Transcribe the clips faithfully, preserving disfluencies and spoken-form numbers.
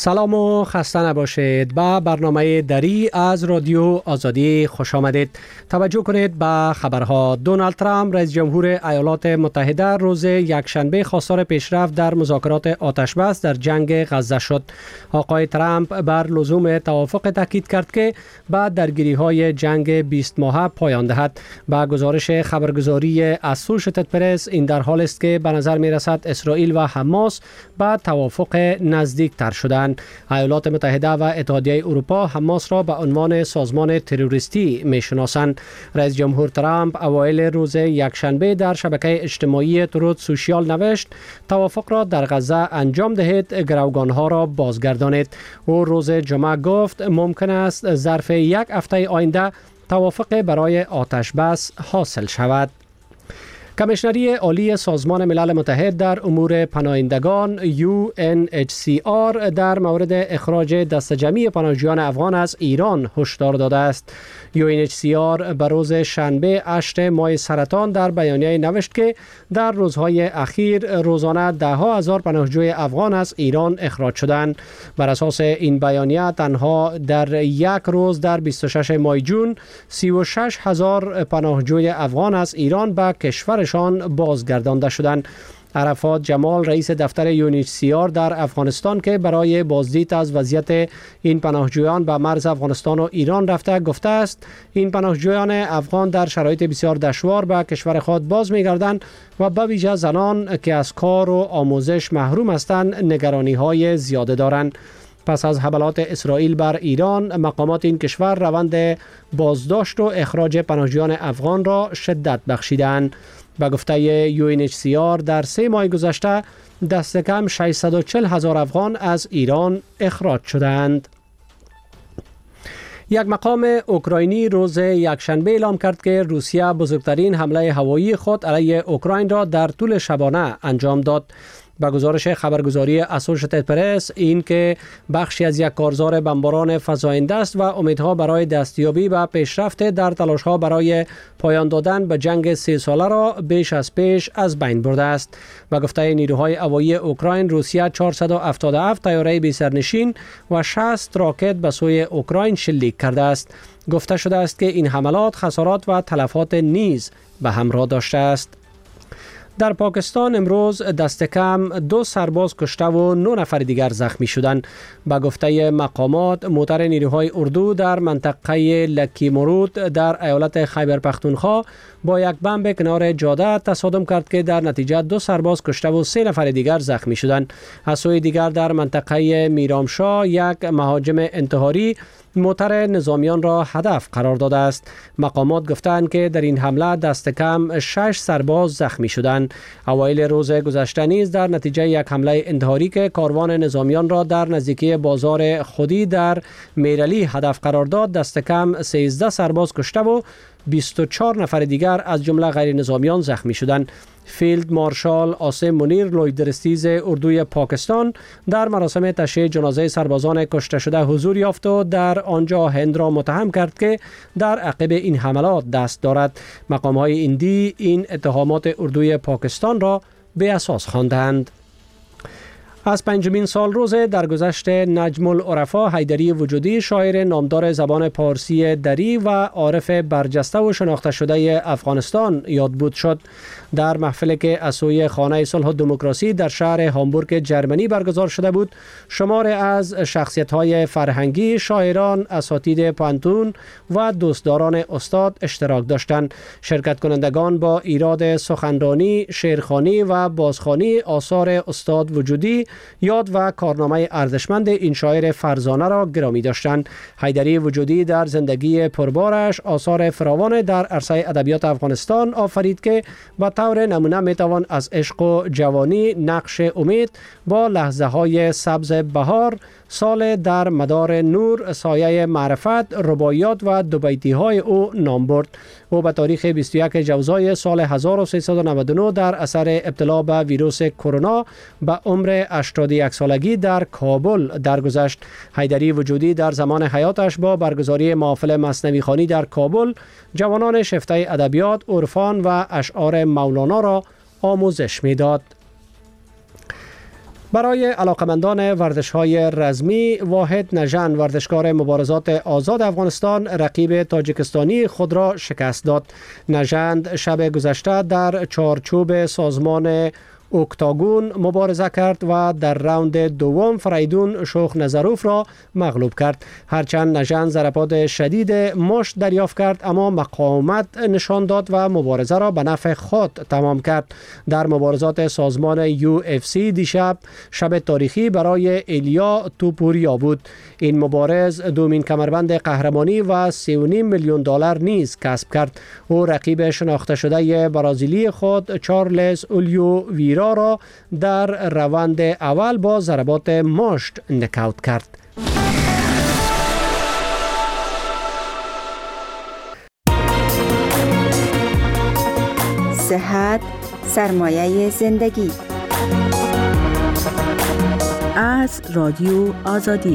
سلام و خسته نباشید. به برنامه دری از رادیو آزادی خوش آمدید. توجه کنید به خبرها. دونالد ترامپ رئیس جمهور ایالات متحده روز یکشنبه خواستار پیشرفت در مذاکرات آتش بس در جنگ غزه شد. آقای ترامپ بر لزوم توافق تاکید کرد که بعد درگیری های جنگ بیست ماهه پایان دهد. با گزارش خبرگزاری اسوشیتد پرس این در حال است که به نظر می رسد اسرائیل و حماس به توافق نزدیک تر شدند. ایالات متحده و اتحادیه اروپا حماس را به عنوان سازمان تروریستی میشناسند. رئیس جمهور ترامپ اوایل روز یکشنبه در شبکه اجتماعی تروت سوشیال نوشت توافق را در غزه انجام دهید، گروگانها را بازگردانید. او روز جمعه گفت ممکن است ظرف یک هفته آینده توافق برای آتش بس حاصل شود. کمیشنری عالی سازمان ملل متحد در امور پناهندگان یو ان اچ سی آر در مورد اخراج دست جمعی پناهجویان افغان از ایران هشدار داده است. یو ان اچ سی آر به روز شنبه هشتم ماه سرطان در بیانیه نوشت که در روزهای اخیر روزانه ده ها هزار پناهجوی افغان از ایران اخراج شدند. بر اساس این بیانیه تنها در یک روز در بیست و ششم ماه جون سی و شش هزار پناهجوی افغان از ایران به کشور شان بازگردانده شدند. عرفات جمال رئیس دفتر یو ان اچ سی آر در افغانستان که برای بازدید از وضعیت این پناهجویان به مرز افغانستان و ایران رفته گفته است این پناهجویان افغان در شرایط بسیار دشوار به کشور خود باز می‌گردند و به ویژه زنان که از کار و آموزش محروم هستند نگرانی‌های زیاده دارند. پس از حملات اسرائیل بر ایران مقامات این کشور روند بازداشت و اخراج پناهجویان افغان را شدت بخشیدند. به گفته یو ان اچ سی آر در سه ماه گذشته دست کم ششصد و چهل هزار افغان از ایران اخراج شدند. یک مقام اوکراینی روز یکشنبه اعلام کرد که روسیه بزرگترین حمله هوایی خود علیه اوکراین را در طول شبانه انجام داد. با گزارش خبرگزاری اسوشیتد پرس این که بخشی از یک کارزار بمباران فزاینده است و امیدها برای دستیابی و پیشرفت در تلاش‌ها برای پایان دادن به جنگ سه ساله را بیش از پیش از بین برده است. با گفته نیروهای هوایی اوکراین روسیه چهارصد و هفتاد و هفت طیاره بی سرنشین و شصت راکت به سوی اوکراین شلیک کرده است. گفته شده است که این حملات خسارات و تلفات نیز به همراه داشته است. در پاکستان امروز دست کم دو سرباز کشته و نه نفر دیگر زخمی شدند. به گفته مقامات موتر نیروهای اردو در منطقه لکی مرود در ایالت خیبر پختونخوا با یک بمب کنار جاده تصادم کرد که در نتیجه دو سرباز کشته و سه نفر دیگر زخمی شدند. از سوی دیگر در منطقه میرامشاه یک مهاجم انتحاری موتر نظامیان را هدف قرار داده است. مقامات گفتند که در این حمله دست کم شش سرباز زخمی شدند. اوایل روز گذشته نیز در نتیجه یک حمله انتحاری که کاروان نظامیان را در نزدیکی بازار خودی در میرلی هدف قرار داد دست کم سیزده سرباز کشته و بیست و چهار نفر دیگر از جمله غیر نظامیان زخمی شدند. فیلد مارشال عاصم منیر لویدرستیز اردوی پاکستان در مراسم تشییع جنازه سربازان کشته شده حضور یافت و در آنجا هند را متهم کرد که در عقب این حملات دست دارد. مقام‌های هندی این اتهامات اردوی پاکستان را به اساس خواندند. از پنجمین سال روز درگذشت نجم العرفا حیدری وجودی شاعر نامدار زبان پارسی دری و عارف برجسته و شناخته شده افغانستان یادبود شد. در محفلی که از سوی خانه صلح و دموکراسی در شهر هامبورگ جرمنی برگزار شده بود شمار از شخصیت‌های فرهنگی، شاعران، اساتید پانتون و دوستداران استاد اشتراک داشتند. شرکت کنندگان با ایراد سخنرانی، شعرخوانی و بازخوانی آثار استاد وجودی یاد و کارنامه ارزشمند این شاعر فرزانه را گرامی داشتند. حیدری وجودی در زندگی پربارش آثار فراوان در عرصه ادبیات افغانستان آفرید که به طور نمونه میتوان از عشق و جوانی، نقش امید، با لحظه های سبز بهار، سال در مدار نور، سایه معرفت، رباعیات و دو بیتی های او نام برد. او به تاریخ بیست و یک جوزای سال هزار و سیصد و نود و نه در اثر ابتلا به ویروس کرونا به عمر هشتاد و یک سالگی در کابل درگذشت. حیدری وجودی در زمان حیاتش با برگزاری محافل مثنوی خوانی در کابل جوانان شیفته ادبیات، عرفان و اشعار مولانا را آموزش میداد. برای علاقمندان ورزش‌های رزمی، واحد نژند ورزشکار مبارزات آزاد افغانستان رقیب تاجیکستانی خود را شکست داد. نژند شب گذشته در چارچوب سازمان اکتاگون مبارزه کرد و در راوند دوم فریدون شوخ نظروف را مغلوب کرد. هرچند نژند ضربات شدید مشت دریافت کرد اما مقاومت نشان داد و مبارزه را به نفع خود تمام کرد. در مبارزات سازمان یو اف سی دیشب شب تاریخی برای ایلیا توپوریا بود. این مبارز دومین کمربند قهرمانی و سی و نیم میلیون دلار نیز کسب کرد. او رقیب شناخته شده برازیلی خود چارلز اولیو ویرا را در روند اول با ضربات مشت نکاوت کرد. صحت سرمایه زندگی از رادیو آزادی.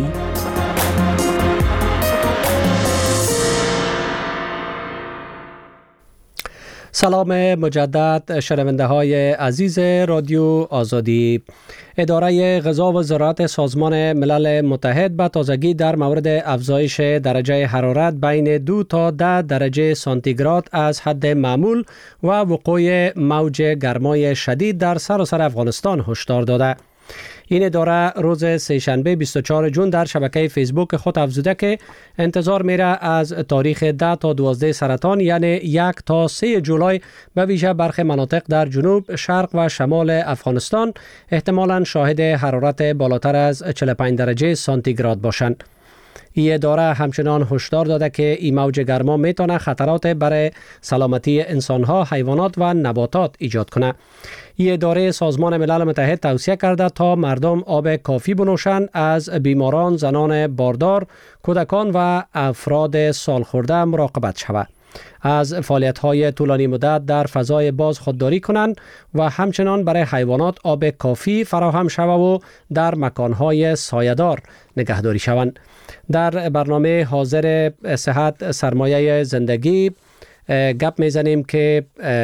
سلام مجدد شنونده های عزیز رادیو آزادی. اداره غذا و زراعت سازمان ملل متحد به تازگی در مورد افزایش درجه حرارت بین دو تا ده درجه سانتیگراد از حد معمول و وقوع موج گرمای شدید در سراسر افغانستان هشدار داده. این اداره روز سه‌شنبه بیست و چهارم ژوئن در شبکه فیسبوک خود افزوده که انتظار میره از تاریخ ده تا دوازده سرطان یعنی یک تا سه جولای به ویژه برخی مناطق در جنوب، شرق و شمال افغانستان احتمالاً شاهد حرارت بالاتر از چهل و پنج درجه سانتیگراد باشند. این اداره همچنان هشدار داده که این موج گرما میتونه خطرات برای سلامتی انسانها، حیوانات و نباتات ایجاد کنه. این اداره سازمان ملل متحد توصیه کرده تا مردم آب کافی بنوشند، از بیماران، زنان باردار، کودکان و افراد سالخورده مراقبت شود. از فعالیت‌های طولانی مدت در فضای باز خودداری کنند و همچنان برای حیوانات آب کافی فراهم شود و در مکان‌های سایه‌دار نگهداری شوند. در برنامه حاضر صحت سرمایه زندگی گپ میزنیم که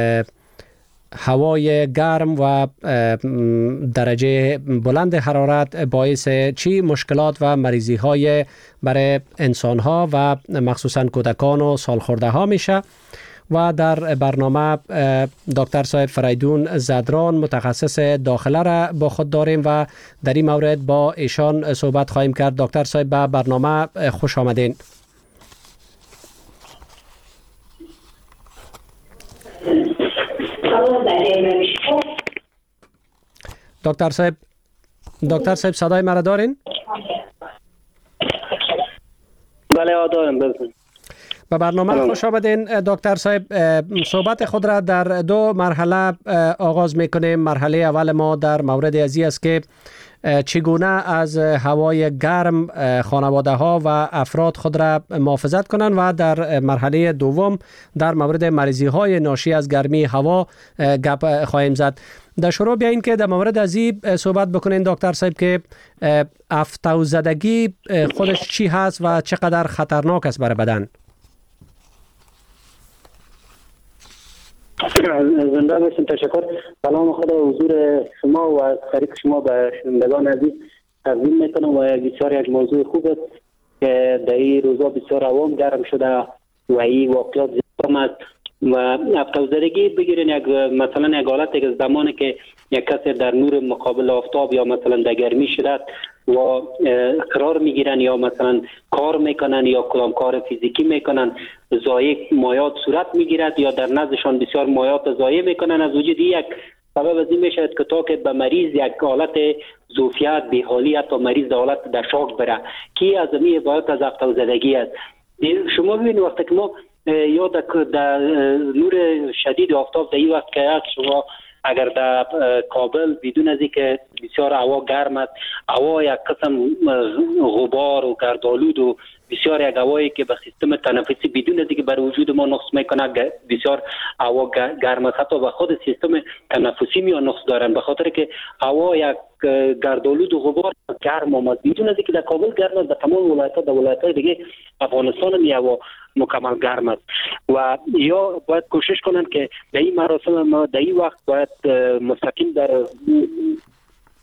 هوای گرم و درجه بلند حرارت باعث چی مشکلات و مریضی های برای انسان ها و مخصوصا کودکان و سالخورده ها میشه. و در برنامه دکتر صاحب فریدون زدران متخصص داخله را با خود داریم و در این مورد با ایشان صحبت خواهیم کرد. دکتر صاحب به برنامه خوش آمدین. دکتر صاحب دکتر صاحب صدای مرا دارین؟ بله دارم. بله. به برنامه خوش آمدین دکتر صاحب. صحبت خود را در دو مرحله آغاز میکنیم. مرحله اول ما در مورد ازی است که چگونه از هوای گرم خانواده ها و افراد خود را محافظت کنند و در مرحله دوم در مورد مریضی های ناشی از گرمی هوا گپ خواهیم زد. در شروع بیاین که در مورد ازی صحبت بکنین دکتر صاحب که افتوزدگی خودش چی هست و چقدر خطرناک است برای بدن؟ زنده باشین. تشکر. سلام خدا حضور شما و طریق شما به شنوندگان عزیز تقدیم میکنم و بسیار یک موضوع خوب است که در این روزا بسیار عوام گرم شده و این واقعیت زیاد است و افتوزدگی بگیرین یک مثلا یک حالت یک زمانی که یک کسی در نور مقابل آفتاب یا مثلا در گرمی شده و قرار میگیرن یا مثلا کار میکنن یا کدام کار فیزیکی میکنن، ضایع مایات صورت میگیرد یا در نزدشان بسیار مایات ضایع میکنن. از وجود یک سبب از این میشه که تا که به مریض یک حالت ظرفیت، بی‌حالی تا مریض در حالت در شاک بره که از این عبارت از افتوزدگی است. شما ببینید وقتی که ما یا در نور شدید آفتاب در این وقت که شما اگر در کابل بدون از اینکه بسیار هوا گرم است، هوا یک قسم غبار و گردآلود و بسیار یک هوایی که به سیستم تنفسی بدون از اینکه بر وجود ما نقص میکنه، بسیار هوا گرم است، حتی به خود سیستم تنفسی می نقص دارن، به خاطر که هوا یک گردآلود و غبار گرم آمد. بدون از اینکه در کابل گرم است، در تمام ولایت‌ها در ولایت‌های دیگه افغانستان هم هوا مکمل گرم است و یا باید کوشش کنند که در این مراسم ما در این وقت باید مستقیم در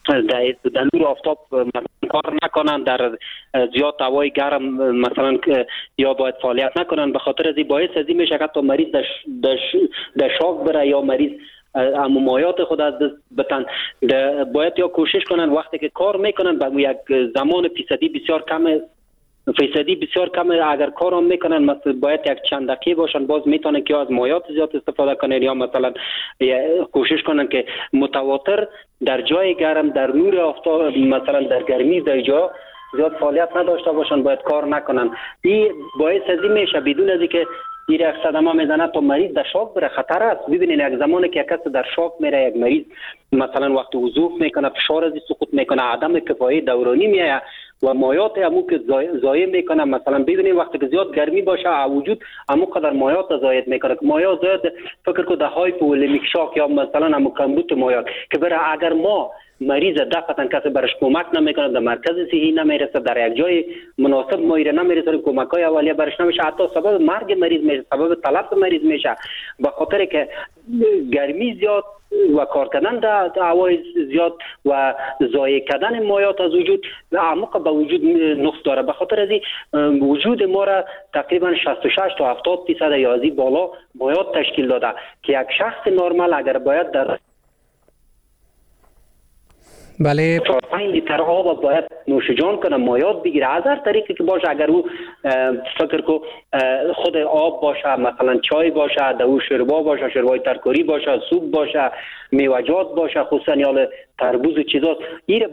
در در نور آفتاب کار نکنن، در زیاد هوای گرم مثلا یا باید فعالیت نکنن. به خاطر از این باعث از این میشه که حتی مریض در, در, در شاک بره یا مریض اما مایات خود از دست بتن. باید یا کوشش کنن وقتی که کار میکنن به یک زمان فیصدی بسیار کم فیصدی بسیار کم اگر کارم میکنن، مثلا باید یک چند دقیقه باشن، باز میتونن که از مایات زیاد استفاده کنن یا مثلا کوشش کنن که متواتر در جای گرم در نور آفتاب مثلا در گرمی در جا زیاد فعالیت نداشته باشن، باید کار نکنن. این باعث از این میشه بدون از اینکه این یک صدمه میزنه تا مریض در شاک بره خطر است. ببینید یک زمانی که یک کس در شاک میره، یک مریض مثلا وقتی وضوح میکنه فشار از سقوط میکنه، عدم کفایی دورانی میایه و مایات امو که ضایع میکنه. مثلا ببینید وقتی که زیاد گرمی باشه وجود امو قدر مایات ضایع میکنه. مایات زیاد فکر کو ده هایپولمیک شاک یا مثلا امو کمبود مایات که بره اگر ما مریض دفعتا کسی برش کمک نمیکنه، در مرکز صحی نمیرسه، در یک جای مناسب مایره نمیرسه، کمک های اولیه برش نمیشه، حتی سبب مرگ مریض میشه، سبب تلف مریض میشه. به خاطر که گرمی زیاد و کار کردن در هوای زیاد و ضایع کردن مایات از وجود عمق به وجود نقص داره. به خاطر از این وجود ما را تقریبا شصت و شش تا هفتاد درصد یا از این بالا مایات تشکیل داده که یک شخص نرمال اگر باید در بله پنج لیتر آب باید نوش جان کنه، مایات بگیره از هر طریقی که باشه. اگر او فکر کو خود آب باشه، مثلا چای باشه، در او شربا باشه، شربای ترکاری باشه، سوپ باشه، میوجات باشه، خصوصا یا تربوز و چیزاست، این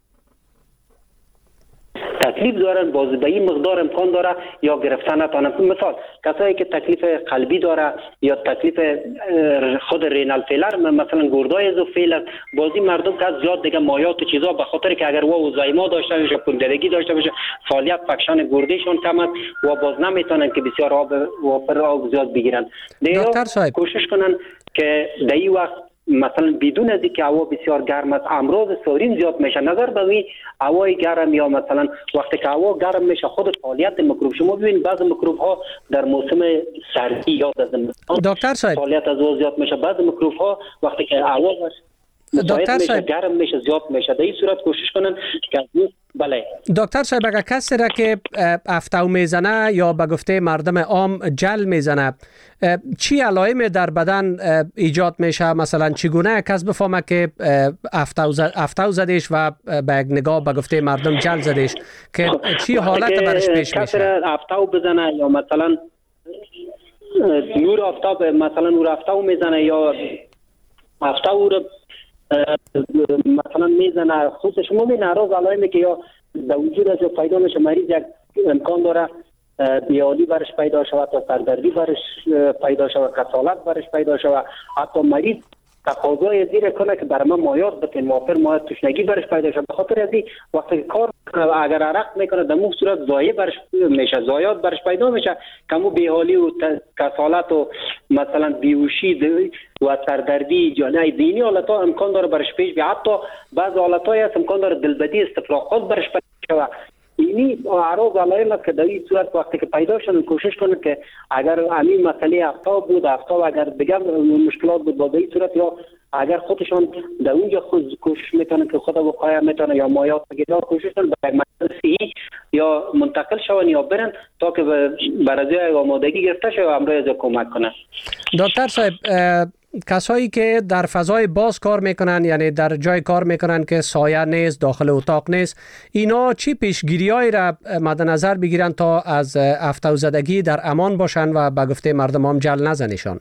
تکلیف دارن، باز به این مقدار امکان داره یا گرفتن نتونه. مثال کسایی که تکلیف قلبی داره یا تکلیف خود رینال فیلر مثلا گردای ازوفیل، بازی مردم که زیاد دیگه مایات و چیزا به خاطر که اگر وا زایما داشته باشه، پوندگی داشته باشه، فعالیت فکشن گردهشون کم است و باز نمیتونن که بسیار آب و پر آب زیاد بگیرن. دکتر صاحب کوشش کنن که در این وقت مثلا بدون از اینکه هوا بسیار گرم است امراض سارین زیاد میشه. نظر به این هوای گرم یا مثلا وقتی که هوا گرم میشه خود فعالیت میکروب، شما ببینید بعضی میکروب ها در موسم سردی یا در زمستان دکتر صاحب فعالیت از او زیاد میشه. بعضی میکروب ها وقتی که هوا دکتر صاحب گرم میشه زیاد میشه. در این صورت کوشش کنن که بله دکتر صاحب اگر کسی را که افتو میزنه یا به گفته مردم عام جل میزنه، چی علائم در بدن ایجاد میشه؟ مثلا چگونه کس بفهمه که افتو زد افتو زدش و به یک نگاه به گفته مردم جل زدش که چی حالت برش پیش میشه؟ کسی افتو بزنه یا مثلا نور آفتاب مثلا نور افتو میزنه یا افتو رو مثلا میزنه، خصوصا شما می ناراض علائمی که یا در وجود از پیدا میشه، مریض یک امکان داره بیالی برش پیدا شود، تا سردردی برش پیدا شود، کسالت برش پیدا شود، حتی مریض تقاضای زیر کنه که برای من مایات بتین موافر مایات تشنگی برش پیدا شود. به خاطر از این وقتی کار اگر عرق میکنه در مو صورت ضایع برش میشه، ضایعات برش پیدا میشه، کمو بیحالی و کسالت و مثلا بیهوشی و سردردی جانای دینی حالتا امکان داره برش پیش بیاد. حتی بعض حالتایی هست امکان داره دلبدی استفراغات برش پیدا شود. اینی اعراض علائم است که در این صورت وقتی که پیدا شدن کوشش کنید که اگر همین مسئله افتاب بود افتاب اگر دیگه مشکلات بود با این صورت یا اگر خودشان در اونجا خود کوشش میکنن که خود وقایع میتونه یا مایات بگیرن کوشش کنن به مرکز صحی یا منتقل شون یا برن تا که برای آمادگی گرفته شه و امروز کمک کنن. دکتر صاحب کسایی که در فضای باز کار میکنن، یعنی در جای کار میکنن که سایه نیست، داخل اتاق نیست، اینا چی پیشگیریایی را مد نظر بگیرن تا از افتو زدگی در امان باشن و به گفته مردم هم جل نزنشان؟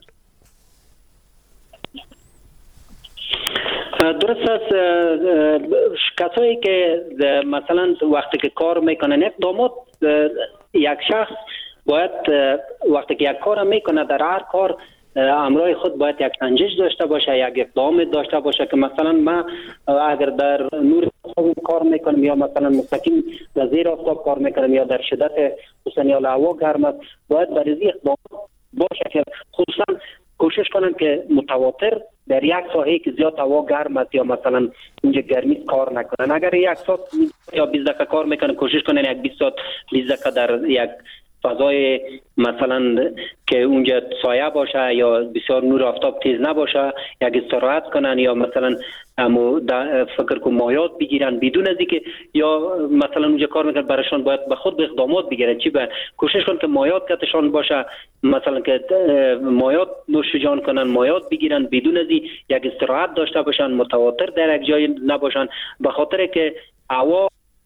درست است. کسایی که مثلا وقتی که کار میکنن اقدامات، یک شخص باید وقتی که یک کار میکنه در هر کار امرای خود باید یک سنجش داشته باشه، یک اقدام داشته باشه که مثلا ما اگر در نور کار میکنم یا مثلا مستقیم در زیر آفتاب کار میکنم یا در شدت خصوصا یا هوا گرم است، باید برای اقدام باشه که خصوصا کوشش کنن که متواتر در یک ساحه که زیاد هوا گرم است یا مثلا اونجا گرمی کار نکنن. اگر یک ساعت یا بیست دقیقه کار میکنن کوشش کنن یک بیست ساعت بیست دقیقه در یک فضای مثلا که اونجا سایه باشه یا بسیار نور آفتاب تیز نباشه یک استراحت کنن یا مثلا اما فکر کنم مایات بگیرن بدون از اینکه یا مثلا اونجا کار میکنن برایشان باید به خود به اقدامات بگیرن چی به کوشش کن که مایات کتشان باشه مثلا که مایات نوش جان کنن مایات بگیرن بدون از یک استراحت داشته باشن متواتر در یک جای نباشن به خاطر که هوا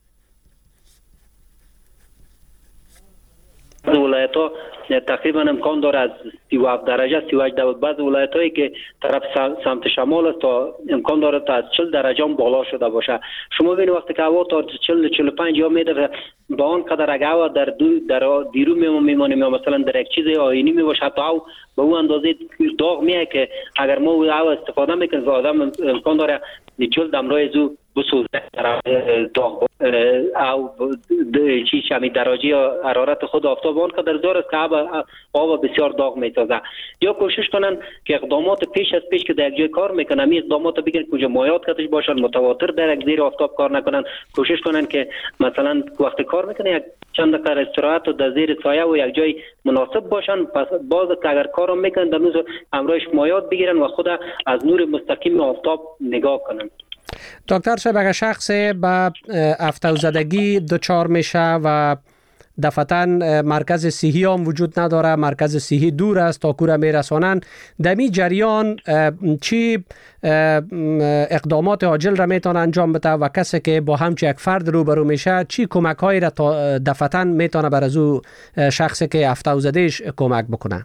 ولایت ها تقریبا امکان داره از سی و هفت درجه سی و هشت درجه بعض ولایت هایی که طرف سمت شمال است تا امکان داره تا از چهل درجه هم بالا شده باشه. شما ببینید وقتی که هوا تا چهل چهل و پنج یا میره با آن قدر اگه هوا در دو در دیرو میمونه یا مثلا در یک چیز آینی میباشه تا او به اون اندازه داغ میه که اگر ما او استفاده میکنیم آدم امکان داره جلد امرای زو بسوزه داغ او چی چمی درجه حرارت خود آفتاب آن قدر داره که آب آب بسیار داغ میتازه. یا کوشش کنن که اقدامات پیش از پیش که در یک جای کار میکنن می اقدامات بگیرن کجا مایات کتش باشن متواتر در یک زیر آفتاب کار نکنن. کوشش کنن که مثلا وقتی کار میکنن یک چند دقیقه استراحت و در زیر سایه و یک جای مناسب باشن پس باز که اگر کارم میکنن در نوز امرایش مایات بگیرن و خود از نور مستقیم آفتاب نگاه کنن. دکتر صاحب اگر شخص به افتوزدگی دچار میشه و دفعتاً مرکز صحی هم وجود نداره مرکز صحی دور است تا کوره میرسانن در این جریان چی اقدامات عاجل را میتونه انجام بده و کسی که با همچه یک فرد روبرو میشه چی کمک هایی را تا دفعتاً میتونه بر از او شخصی که افتوزدهش کمک بکنه؟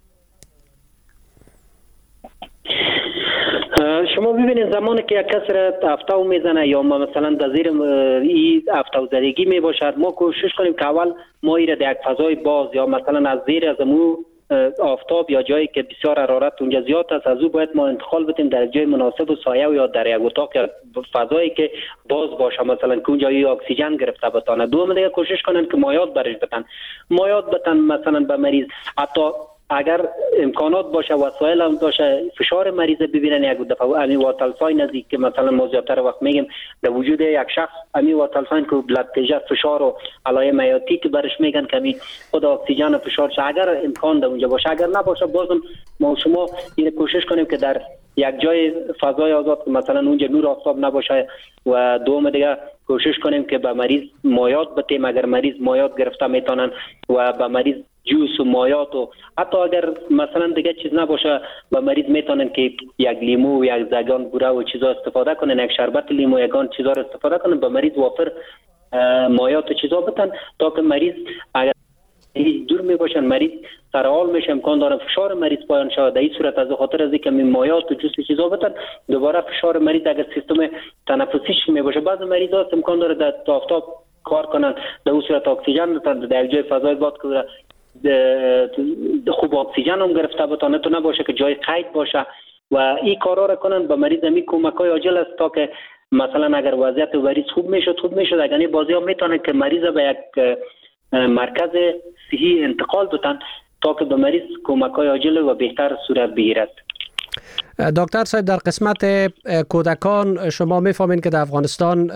شما ببینید زمانی که یک کس را افتاو میزنه یا مثلا در زیر این افتوزدگی می باشد ما کوشش کنیم که اول ما ایره در یک فضای باز یا مثلا از زیر از مو آفتاب یا جایی که بسیار حرارت اونجا زیاد است از او باید ما انتقال بدیم در جای مناسب و سایه و یا در یک اتاق یا فضایی که باز باشه مثلا که اونجا اکسیژن گرفته بتانه. دوم دیگه کوشش کنن که مایات برش بتن مایات بتن مثلا به مریض حتی اگر امکانات باشه وسایل هم باشه فشار مریض ببینن یک دفعه امی واتلفاین نزدیک که مثلا ما زیادتر وقت میگیم در وجود یک شخص امی واتلفاین که بلاد پرشر فشار و علائم حیاتی که برش میگن که می خود اکسیژن و فشار اگر امکان ده اونجا باشه اگر نباشه بازم ما شما این کوشش کنیم که در یک جای فضای آزاد مثلا اونجا نور آفتاب نباشه و دوم دیگه کوشش کنیم که به مریض مایات بتیم اگر مریض مایات گرفته میتونن و به مریض جوس و مایات و حتی اگر مثلا دیگه چیز نباشه و مریض میتونن که یک لیمو و یک زگان بوره و چیزا استفاده کنن یک شربت لیمو یگان چیزا رو استفاده کنن به مریض وافر مایات و چیزا بتن تا که مریض اگر دور می باشن مریض سرحال میشه امکان داره فشار مریض پایان شود. در این صورت از خاطر از اینکه مایات و جوس چیزا بتن دوباره فشار مریض اگر سیستم تنفسیش می باشه بعض مریضا امکان داره در آفتاب کار کنن در اون صورت اکسیژن بتن در جای فضای باز که خوب اکسیژن هم گرفته بتانه تو نباشه که جای قید باشه و این کارا را کنن به مریض می کمکای عاجل است تا که مثلا اگر وضعیت مریض خوب میشد خوب میشد اگر بازی ها میتونه که مریض به یک مرکز صحی انتقال بتن تا که به مریض کمکای عاجل و بهتر صورت بگیرد. دکتر صاحب در قسمت کودکان شما میفهمین که در افغانستان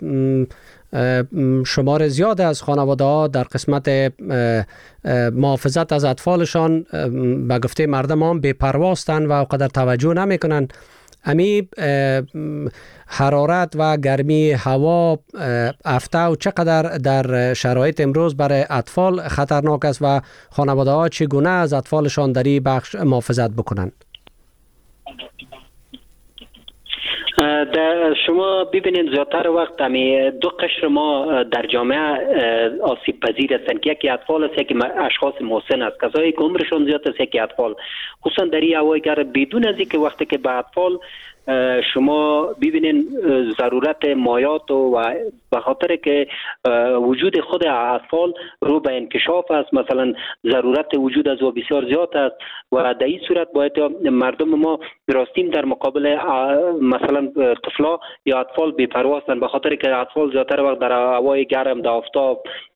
شمار زیاد از خانواده ها در قسمت محافظت از اطفالشان به گفته مردم هم بی‌پرواستند و قدر توجه نمیکنن. امی حرارت و گرمی هوا افتو چقدر در شرایط امروز برای اطفال خطرناک است و خانواده ها چگونه از اطفالشان در این بخش محافظت بکنند؟ در شما ببینید زیادتر وقت همی دو قشر ما در جامعه آسیب پذیر هستند که یکی اطفال است یکی اشخاص محسن است کسایی که عمرشون زیاد است یکی اطفال خصوصا در این هوای گرم بدون از اینکه وقتی که به اطفال شما ببینین ضرورت مایات و به خاطر که وجود خود اطفال رو به انکشاف است مثلا ضرورت وجود از و بسیار زیاد است و در این صورت باید مردم ما راستیم در مقابل مثلا طفلا یا اطفال بی‌پروا هستند به خاطر که اطفال زیادتر وقت در هوای گرم در آفتاب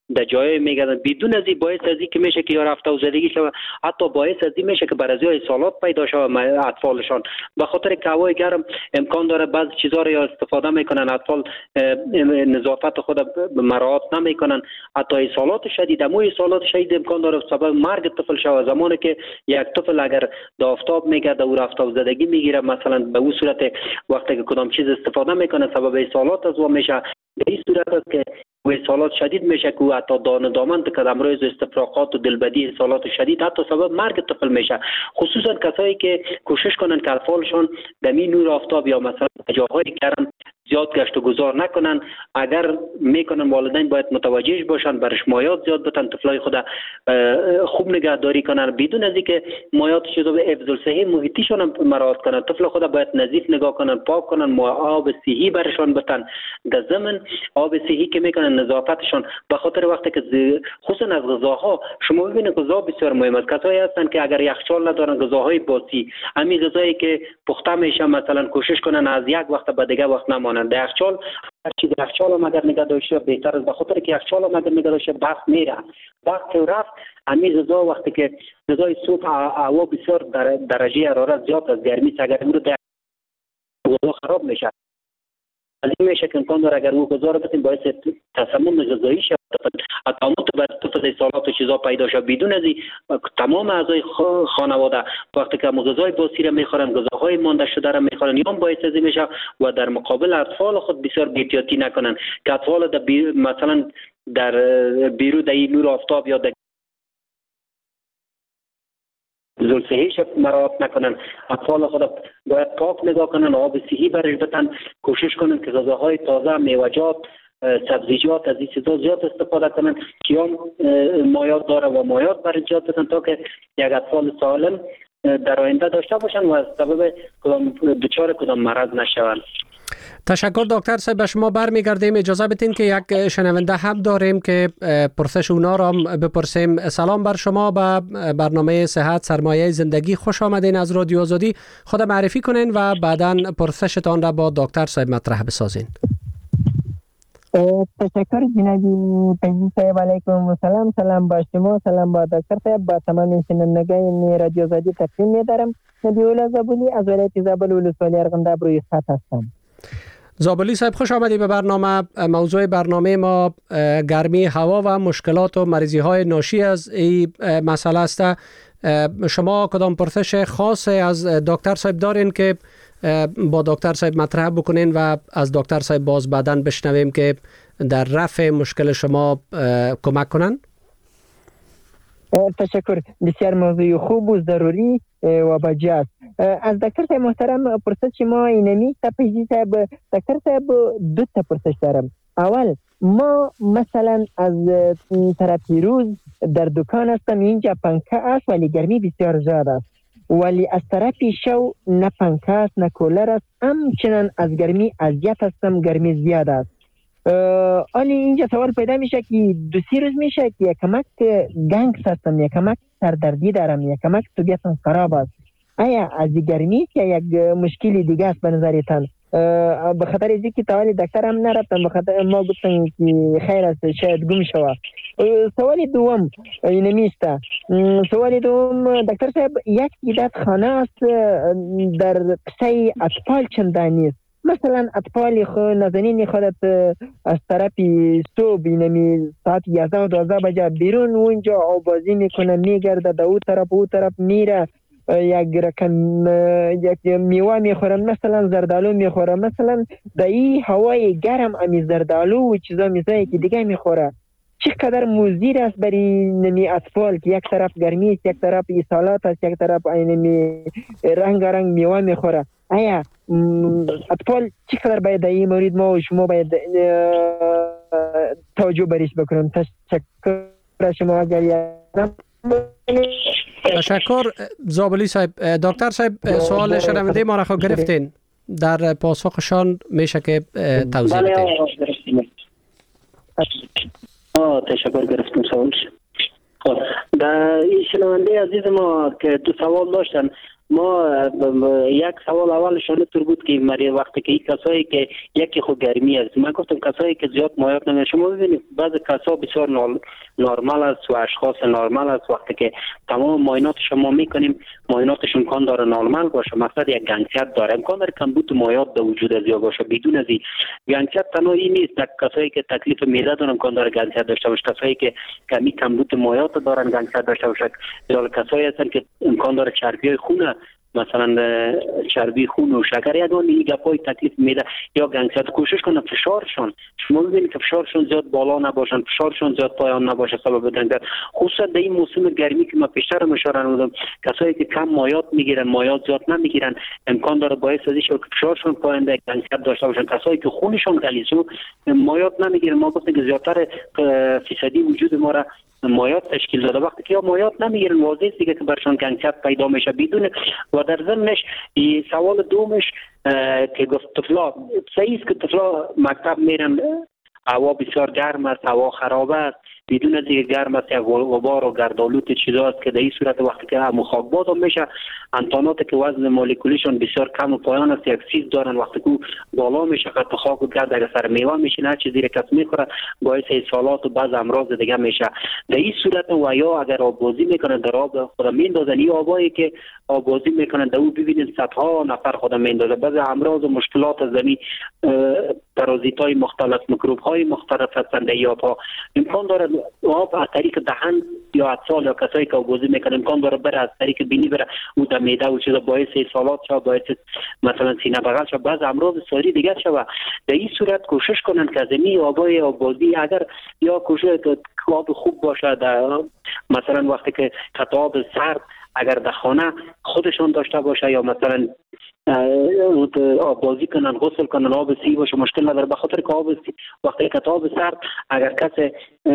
در جای میگردن بدون از این باعث از این که میشه که یا رفته و زدگی شود، حتی باعث از این میشه که برازی سالات پیدا شود اطفالشان. به خاطر که هوای گرم امکان داره بعضی چیزا رو یا استفاده میکنن، اطفال نظافت خود مراعات نمیکنن، حتی سالات شدید مو سالات شدید امکان داره سبب مرگ طفل شود. زمانی که یک طفل اگر در آفتاب میگرده و آفتاب زدگی میگیره مثلا به اون صورت وقتی که کدام چیز استفاده میکنه سبب سالات از و میشه، به این صورت است که و سالات شدید میشه که حتی دان دامن که در امروز استفراغات و دلبدی سالات شدید حتی سبب مرگ طفل میشه. خصوصا کسایی که کوشش کنن که اطفالشان در می نور آفتاب یا مثلا جاهای گرم زیاد گشت و گذار نکنن. اگر میکنن والدین باید متوجهش باشن، برش مایات زیاد بتن، طفلای خود خوب نگهداری کنن بدون از اینکه مایات شده به حفظ الصحه محیطیشون هم مراعات کنن. طفل خود باید نظیف نگاه کنن، پاک کنن، آب صحی برشان بتن. در ضمن آب صحی که میکنن نظافتشون، به خاطر وقتی که خصوصا از غذاها شما ببینید غذا بسیار مهم است. کسایی هستن که اگر یخچال ندارن غذاهای باسی، همین غذایی که پخته میشه مثلا کوشش کنن از یک وقت به دیگه وقت نمانن در یخچال. هر چیز یخچال هم اگر نگه داشته بهتر است، به خاطر که یخچال هم اگر نگه داشته برف میره، برف که رفت همین غذا وقتی که غذای صبح هوا بسیار در درجه حرارت زیاد از گرمی اگر اون رو در غذا خراب میشه. از این میشه که امکان داره اگر او غذا رو بتیم باعث تسمم غذایی شود، تمام تو بعد طفل سالات و چیزا پیدا شد. بدون از این تمام اعضای خانواده وقتی که غذای باسی را میخورن، غذاهای مانده شده را میخورن، یا باعث از این میشه و در مقابل اطفال خود بسیار بی‌احتیاطی نکنن که اطفال در بیر مثلا در بیرو در نور آفتاب یا در زل صحیح مراعات نکنن. اطفال خود باید پاک نگاه کنن، آب صحی برش بتن، کوشش کنن که غذاهای تازه، میوه‌جات، سبزیجات از این چیزا زیاد استفاده کنن که هم مایات داره و مایات برش زیاد بتن تا که یک اطفال سالم در آینده داشته باشن و از سبب کدام دچار کدام مرض نشوند. تشکر دکتر صاحب. به شما برمیگردیم. اجازه بدین که یک شنونده هم داریم که پرسش اونا را بپرسیم. سلام بر شما، به برنامه صحت سرمایه زندگی خوش آمدین از رادیو آزادی. خود معرفی کنین و بعداً پرسشتان را با دکتر صاحب مطرح بسازین. تشکر جنابی پنجی صاحب. علیکم و سلام. سلام با شما، سلام با دکتر صاحب، با تمام شنوندگان رادیو آزادی تقدیم می‌دارم. نبی الله زابلی از ولایت زابل ولسوالی ارغنداب روی خط هستم. زابلی صاحب خوش آمدی به برنامه. موضوع برنامه ما گرمی هوا و مشکلات و مریضی های ناشی از این مسئله است. شما کدام پرسش خاص از دکتر صاحب دارین که با دکتر صاحب مطرح بکنین و از دکتر صاحب باز بعداً بشنویم که در رفع مشکل شما کمک کنن؟ تشکر. بسیار موضوع خوب و ضروری و بجاست. از دکتر صاحب محترم پرسش ما اینمی تپیجی صاحب. دکتر صاحب دو تا پرسش دارم. اول ما مثلا از طرف روز در دکان هستم، اینجا پنکه است ولی گرمی بسیار زیاد است، ولی از طرف شو نه پنکه است نه کولر است، همچنان از گرمی اذیت هستم، گرمی زیاد است. آلی اینجا سوال پیدا میشه که دو سی روز میشه که یکمک گنگس هستم، یکمک سردردی دارم، یکمک طبیعتم خراب است. آیا از گرمی که یک مشکلی دیگه است به نظرتان؟ به خاطر از اینکه تاولی دکتر هم نرفتم، به خاطر ما گفتن که خیر است شاید گم شود. سوال دوم اینمیسته. سوال دوم دکتر صاحب، یک عدت خانه است در قصه اطفال چندانی است. مثلا اطفال خود نازنین خودت از طرف صبح اینمی ساعت یازده و دوازده بجه بیرون اونجا آبازی میکنه، میگرده در او طرف او طرف میره، یک رقم یک میوه میخورن، مثلا زردالو میخوره، مثلا در این هوای گرم امی زردالو و چیزا میزایی که دیگه میخوره. چقدر مضر است برای نمی اطفال که یک طرف گرمی است، یک طرف سالات است، یک طرف اینمی رنگ رنگ میوه میخوره. آیا اطفال چقدر باید در این مورد ما و شما باید توجه بریش بکنم؟ تشکر شما. اگر تشکر زابلی صاحب. دکتر صاحب سوال شنونده ما را خود گرفتین، در پاسخشان میشه که توضیح بدین. آه تشکر گرفتم سوالش. خب در این شنونده عزیز ما که دو سوال داشتن، ما یک سوال اولشان تر بود که مری وقتی که کسایی که یکی خود گرمی است، من گفتم کسایی که زیاد مایات نمیگیرن. شما ببینید بعضی کسا بسیار نرمال است و اشخاص نرمال است، وقتی که تمام معاینات شما میکنیم معایناتشون امکان داره نرمال باشه، مقصد یک گنگسیت داره، امکان داره کمبود مایات در وجود از یا باشه. بدون از این گنگسیت تنها این نیست، کسایی که تکلیف معده دارن امکان داره گنگسیت داشته باشه، کسایی که کمی کمبود مایات دارن گنگسیت داشته باشه، یا کسایی هستن که امکان داره چربی خون مثلا چربی خون و شکر یگان این گپای تکلیف میده یا گنگسیت. کوشش کنن فشارشون، شما ببینید که فشارشون زیاد بالا نباشن، فشارشون زیاد پایان نباشه سبب گنگسیت. خصوصا در این موسم گرمی که ما پیشتر اشاره کردم کسایی که کم مایات میگیرن مایات زیاد نمیگیرن امکان داره باعث ازش که فشارشون پایین ده گنگسیت داشته باشن. کسایی که خونشون غلیظ مایات نمیگیرن، ما گفتیم که زیادتر فیصدی وجود ما را مایات تشکیل داده. وقتی که مایات نمیگیرن واضح است دیگه که برشان گنگسیت پیدا میشه بدون. و در ضمنش سوال دومش که گفت طفلا صحیح است که طفلا مکتب میرن هوا بسیار گرم است، هوا خراب است، بدون از اینکه گرم است یک غبار و گردآلود چیزا است که در این صورت وقتی که هم خاکباد هم میشه انتانات که وزن مولکولیشون بسیار کم و پایان است، یک چیز دارن وقتی که بالا میشه خط خاک و گرد اگر سر میوه میشینه چیزی را کس میخوره باعث اسهالات و بعض امراض دیگه میشه. در این صورت و یا اگر آبازی میکنن در آب خود میندازن، این آبایی که آبازی میکنن در او ببینید صدها نفر خود میندازه، بعض امراض و مشکلات از زمین پارازیت‌های مختلف میکروب‌های مختلف هستند در آبها. امکان داره آب از طریق دهن یا اطفال یا کسایی که آبازی میکنن امکان داره بره از طریق بینی بره او در معده و چیزا باعث اسهالات شود، باعث مثلا سینه بغل شود، بعض امراض ساری دیگر شود. در این صورت کوشش کنن که از این آبای آبازی اگر یا کوشش که آب خوب باشه در مثلا وقتی که آب سرد اگر در خانه خودشان داشته باشه یا مثلا آب بازی کنن غسل کنن آب سی باشه مشکل نداره، به خاطر که آب سی وقتی که آب سرد اگر کسی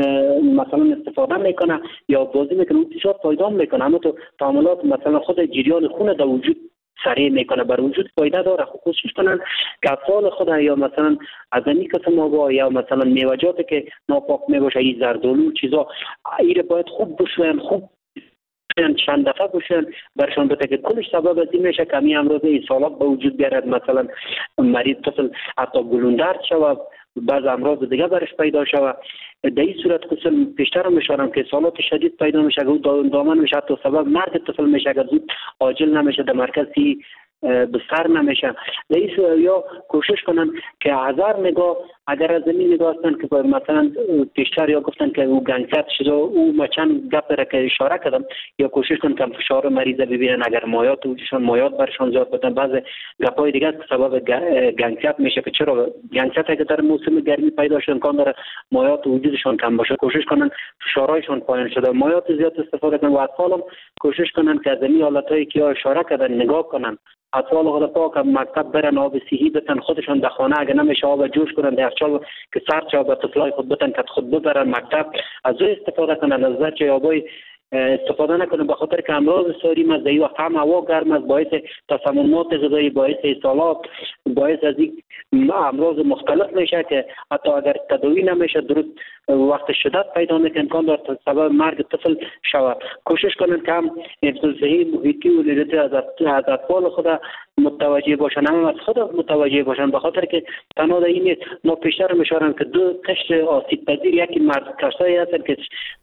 مثلا استفاده میکنه یا بازی میکنه اون بسیار پایدار میکنه، اما تو تعاملات مثلا خود جریان خون در وجود سریع میکنه، بر وجود فایده داره. کوشش کنن که اطفال خود یا مثلا از این قسم آب یا مثلا میوه‌جاتی که ناپاک میباشه این زردآلو چیزا ایره باید خوب بشوین، خوب چند دفعه بشن برشان بده که کلش سبب از این میشه کمی امراض اسهالات به وجود بیارد، مثلا مریض طفل حتی گلوندرد شود، بعض امراض دیگه برش پیدا شود. در این صورت قسم پیشتر هم اشارم که اسهالات شدید پیدا میشه که دامن میشه حتی سبب مرگ طفل میشه که زود عاجل نمیشه در مرکزی بستر نمیشه. لیس یا کوشش کنن که هزار نگاه اگر از زمین نگاه هستن که مثلا پیشتر یا گفتن که او گنگسیت شده او مچن گپ را که اشاره کردم یا کوشش کنن که فشار مریض ببینن اگر مایات وجودشون مایات برشان زیاد بدن. بعض گپای دیگه که سبب گنگسیت میشه که چرا گنگسیت اگه در موسم گرمی پیدا شده امکان داره مایات وجودشون کم باشه، کوشش کنن فشارهایشون پایین شده مایات زیاد استفاده کنن. و اطفالم کوشش کنن که از این حالتایی که اشاره کردن نگاه کنن، اطفال خود پاک مکتب برن آب صحی بتن خودشون در خانه اگه نمیشه آب جوش کنن در یخچال که سرد شه به طفلای خود بتن که خود ببرن مکتب از او استفاده کنن، از زرچه آبای استفاده نکنن به خاطر که امراض ساری مزدهی و هم هوا گرم است باعث تسممات غذایی باعث اسهالات باعث از این امراض مختلف میشه که حتی اگر تداوی نمیشه درست وقت شدت پیدا میکنه امکان داره سبب مرگ طفل شود. کوشش کنن که هم حفظ صحی محیطی و لیدتی از اطفال خود متوجه باشن، هم از خود متوجه باشن به خاطر که تنها در این ما پیشتر میشارن که دو قشر آسیب پذیر یکی مرد کسایی هستن که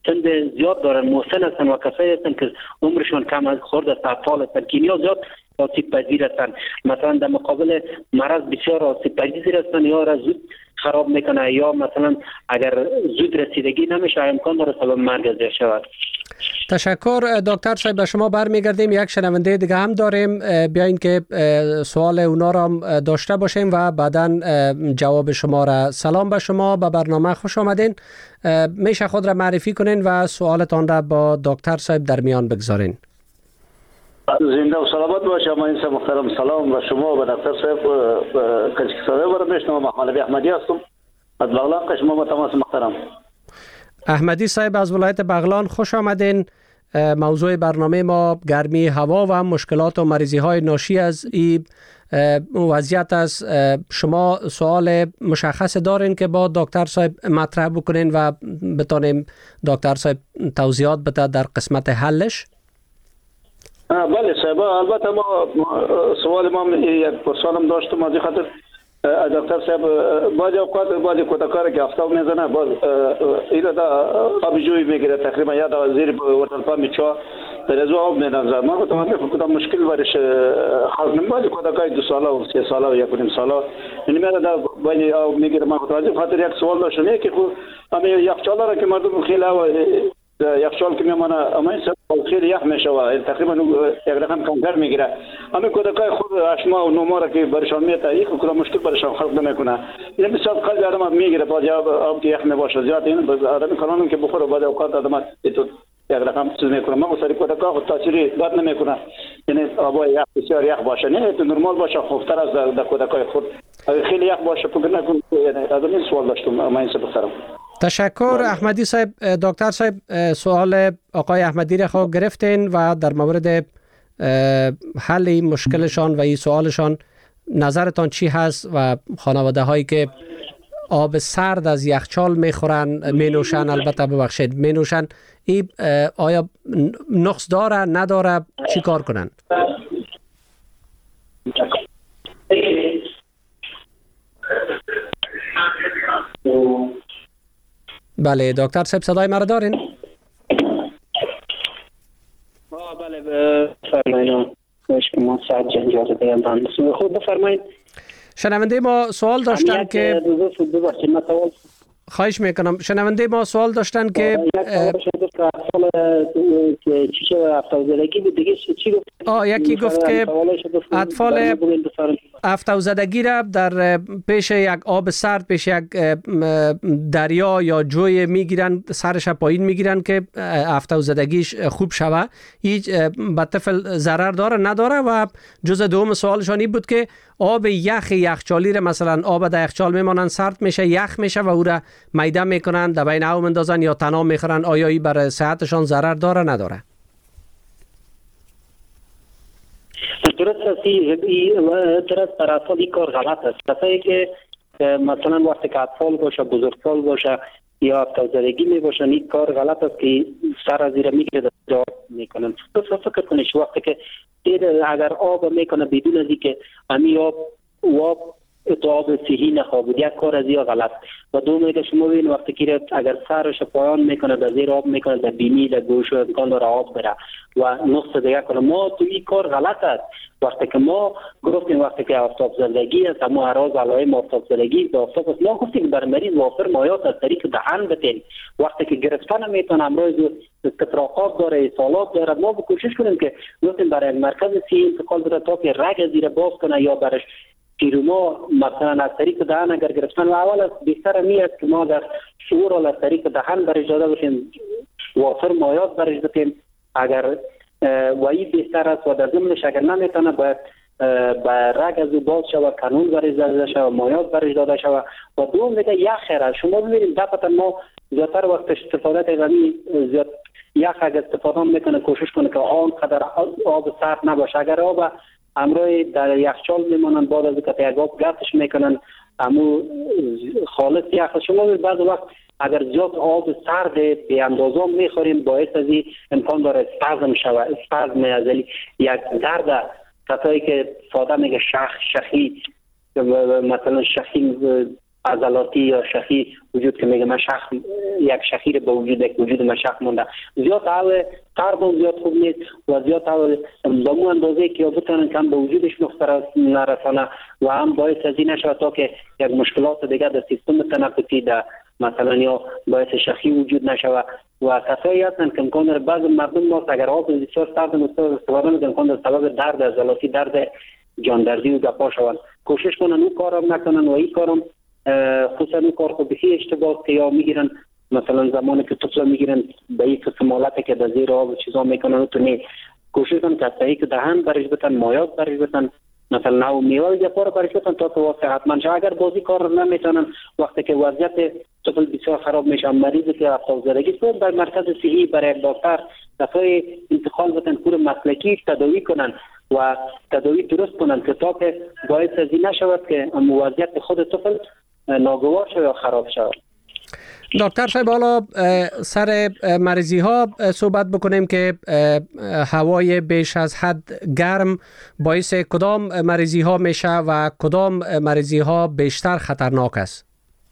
سن زیاد دارن محسن هستن و کسایی هستن که عمرشون کم از خورد است اطفال هستن که اینها زیاد آسیب پذیر هستن. مثلا در مقابل مرض بسیار آسیب پذیر هستن یا را زود خراب میکنه یا مثلا اگر زود رسیدگی نمیشه امکان داره سبب مرگ شود. تشکر دکتر صاحب. به شما برمیگردیم. یک شنونده دیگه هم داریم، بیاین که سوال اونا را داشته باشیم و بعدا جواب شما را. سلام به شما، به برنامه خوش آمدین. میشه خود را معرفی کنین و سوالتان را با دکتر صاحب در میان بگذارین. زنده و سلامت باشه. ما انسان محترم سلام به شما و دکتر صاحب کچک صاحب برم میشنم. محمد احمدی هستم از بغلان قشم تماس محترم. احمدی صاحب از ولایت بغلان خوش آمدین. موضوع برنامه ما گرمی هوا و مشکلات و مریضی های ناشی از این وضعیت است. شما سوال مشخص دارین که با دکتر صاحب مطرح بکنین و بتانیم دکتر صاحب توضیحات بده در قسمت حلش؟ بله صاحب، البته ما سوال ما یک پرسانم داشتم از خاطر دکتر صاحب بعضی اوقات بعضی کودکان که آفتاب میزنه باز اینا دا آب جوی میگیره تقریبا یا دا زیر وتر پا میچا در از آب میدن ما گفتم کدام مشکل برش حل نمیشه کودکای دو ساله و سه ساله و یک و نیم ساله یعنی میاد دا باید آب میگیره ما گفتم خاطر یک سوال داشتم که خو همه یخچال را که مردم خیلی یخچال که میمونه اما این سب خیلی یخ میشه تقریبا یک رقم کمتر میگیره همه کودکای خود اشما و نوما را که برشان میته یک کدام مشکل برشان خلق نمیکنه این بسیار قلب آدم میگیره باز یا آب که یخ میباشه زیاد این آدم کانون که بخوره بعد اوقات آدم تو یک رقم چیز میکنه ما گفتم کودکا خود تاثیری داد نمیکنه یعنی آب یخ بسیار یخ باشه نه تو نرمال باشه خوبتر از در کودکای خود خیلی یخ باشه فکر نکن یعنی آدم این سوال داشتم ما این سب بخرم. تشکر احمدی صاحب. دکتر صاحب سوال آقای احمدی را خود گرفتین و در مورد حل مشکلشان و این سوالشان نظرتان چی هست و خانواده هایی که آب سرد از یخچال میخورن مینوشن البته ببخشید مینوشن این آیا نقص داره نداره چی کار کنن؟ بله دکتر صاحب صدای مرا دارین؟ آه بله بفرمایید. شما سعد جنجال دیدم خود بفرمایید. شنونده ما سوال داشتن که خواهش میکنم شنونده ما سوال داشتن که آه یکی گفت که اطفال هفته زدگی را در پیش یک آب سرد پیش یک دریا یا جوی میگیرن سرش پایین میگیرن که هفته زدگیش خوب شوه هیچ به طفل ضرر داره نداره و جز دوم سوالشان این بود که آب یخ یخچالی را مثلا آب در یخچال میمانن سرد میشه یخ میشه و او را میده میکنن در بین او مندازن یا تنها میخورن آیا این برای صحتشان ضرر داره نداره؟ درست است درست برای اطفال این کار غلط است کسایی که مثلا وقتی که اطفال باشه بزرگسال باشه یا افتادگی می باشن این کار غلط است که سر از زیر میگیره دار میکنن. تو فکر کنید وقتی که دید اگر آب میکنه بدون از اینکه امی آب آب تو آب صحیح نخوابید یک کار از یا غلط و دوم که شما ببین وقتی که اگر سرش پایان میکنه در زیر آب میکنه در بینی در گوش و امکان داره آب بره و نقص دیگه کنه ما تو این کار غلط است. وقتی که ما گفتیم وقتی که آفتاب زدگی است اما هراز علائم آفتاب زدگی به آفتاب است ما گفتیم بر مریض وافر مایات از طریق دهن بتین وقتی که گرفتن میتونه امروز استفراغات داره اصالات داره ما کوشش کنیم که گفتیم برای مرکز سی انتقال بده تا که رگ زیر باز کنه یا برش پیروما مثلا از طریق دهن اگر گرفتن و اول از بهتر می است که ما در شعور از طریق دهن برش داده باشیم وافر مایات برش بتیم اگر و این بهتر است و در ضمنش اگر نمیتونه باید با رگ از او باز شود کانون برش داده شود مایات برش داده شود و دوم دیگه یخ خیره شما ببینید دفعتا ما زیادتر وقت استفاده تیغمی زیاد یخ اگر استفاده میکنه کوشش کنه که آنقدر آب سرد نباشه اگر آب امروی در یخچال میمونن بعد از که یک آب گرتش میکنن امو خالص یخ شما بعض وقت اگر زیاد آب سرد به اندازه میخوریم باعث از این امکان داره اسپازم شود اسپازم ازلی یک درد کسایی که ساده میگه شخ شخی مثلا شخی عضلاتی یا شخی وجود که میگه من شخ یک شخیر با وجود یک وجود من شخ مونده زیاد اول قربون زیاد خوب نیست و زیاد اول با مو اندازه که بتونن کم به وجودش نقطه نرسانه و هم باعث از این نشود تا که یک مشکلات دیگه در سیستم تنفسی در مثلا یا باعث شخی وجود نشود و کسایی هستن که امکان داره بعض مردم ما اگر آب بسیار سرد استفاده میکنن امکان داره سبب درد عضلاتی درد جاندردی و گپا شوند کوشش کنن اون کارم نکنن و این کارم خصوصا اون کار خود بسی اشتباه که یا میگیرن مثلا زمانی که طفل میگیرن به یک قسم حالت که در زیر آب چیزا میکنن تو نه کوشش کنن که صحیح که دهن برش بتن مایات برش بتن مثلا نو میوه یا پاره برش بتن تا تو واسه حتما اگر بازی کار نمیتونن وقتی که وضعیت طفل بسیار خراب میشه مریضی که آفتاب زدگی است بر مرکز صحی برای دکتر دفعه انتقال بتن پور مسلکی تداوی کنن و تداوی درست کنن که تا که باعث از این نشود که وضعیت خود طفل ناگوار شود یا خراب شود. دکتر صاحب، حالا سر مریضی ها صحبت بکنیم که هوای بیش از حد گرم باعث کدام مریضی ها میشه و کدام مریضی ها بیشتر خطرناک است؟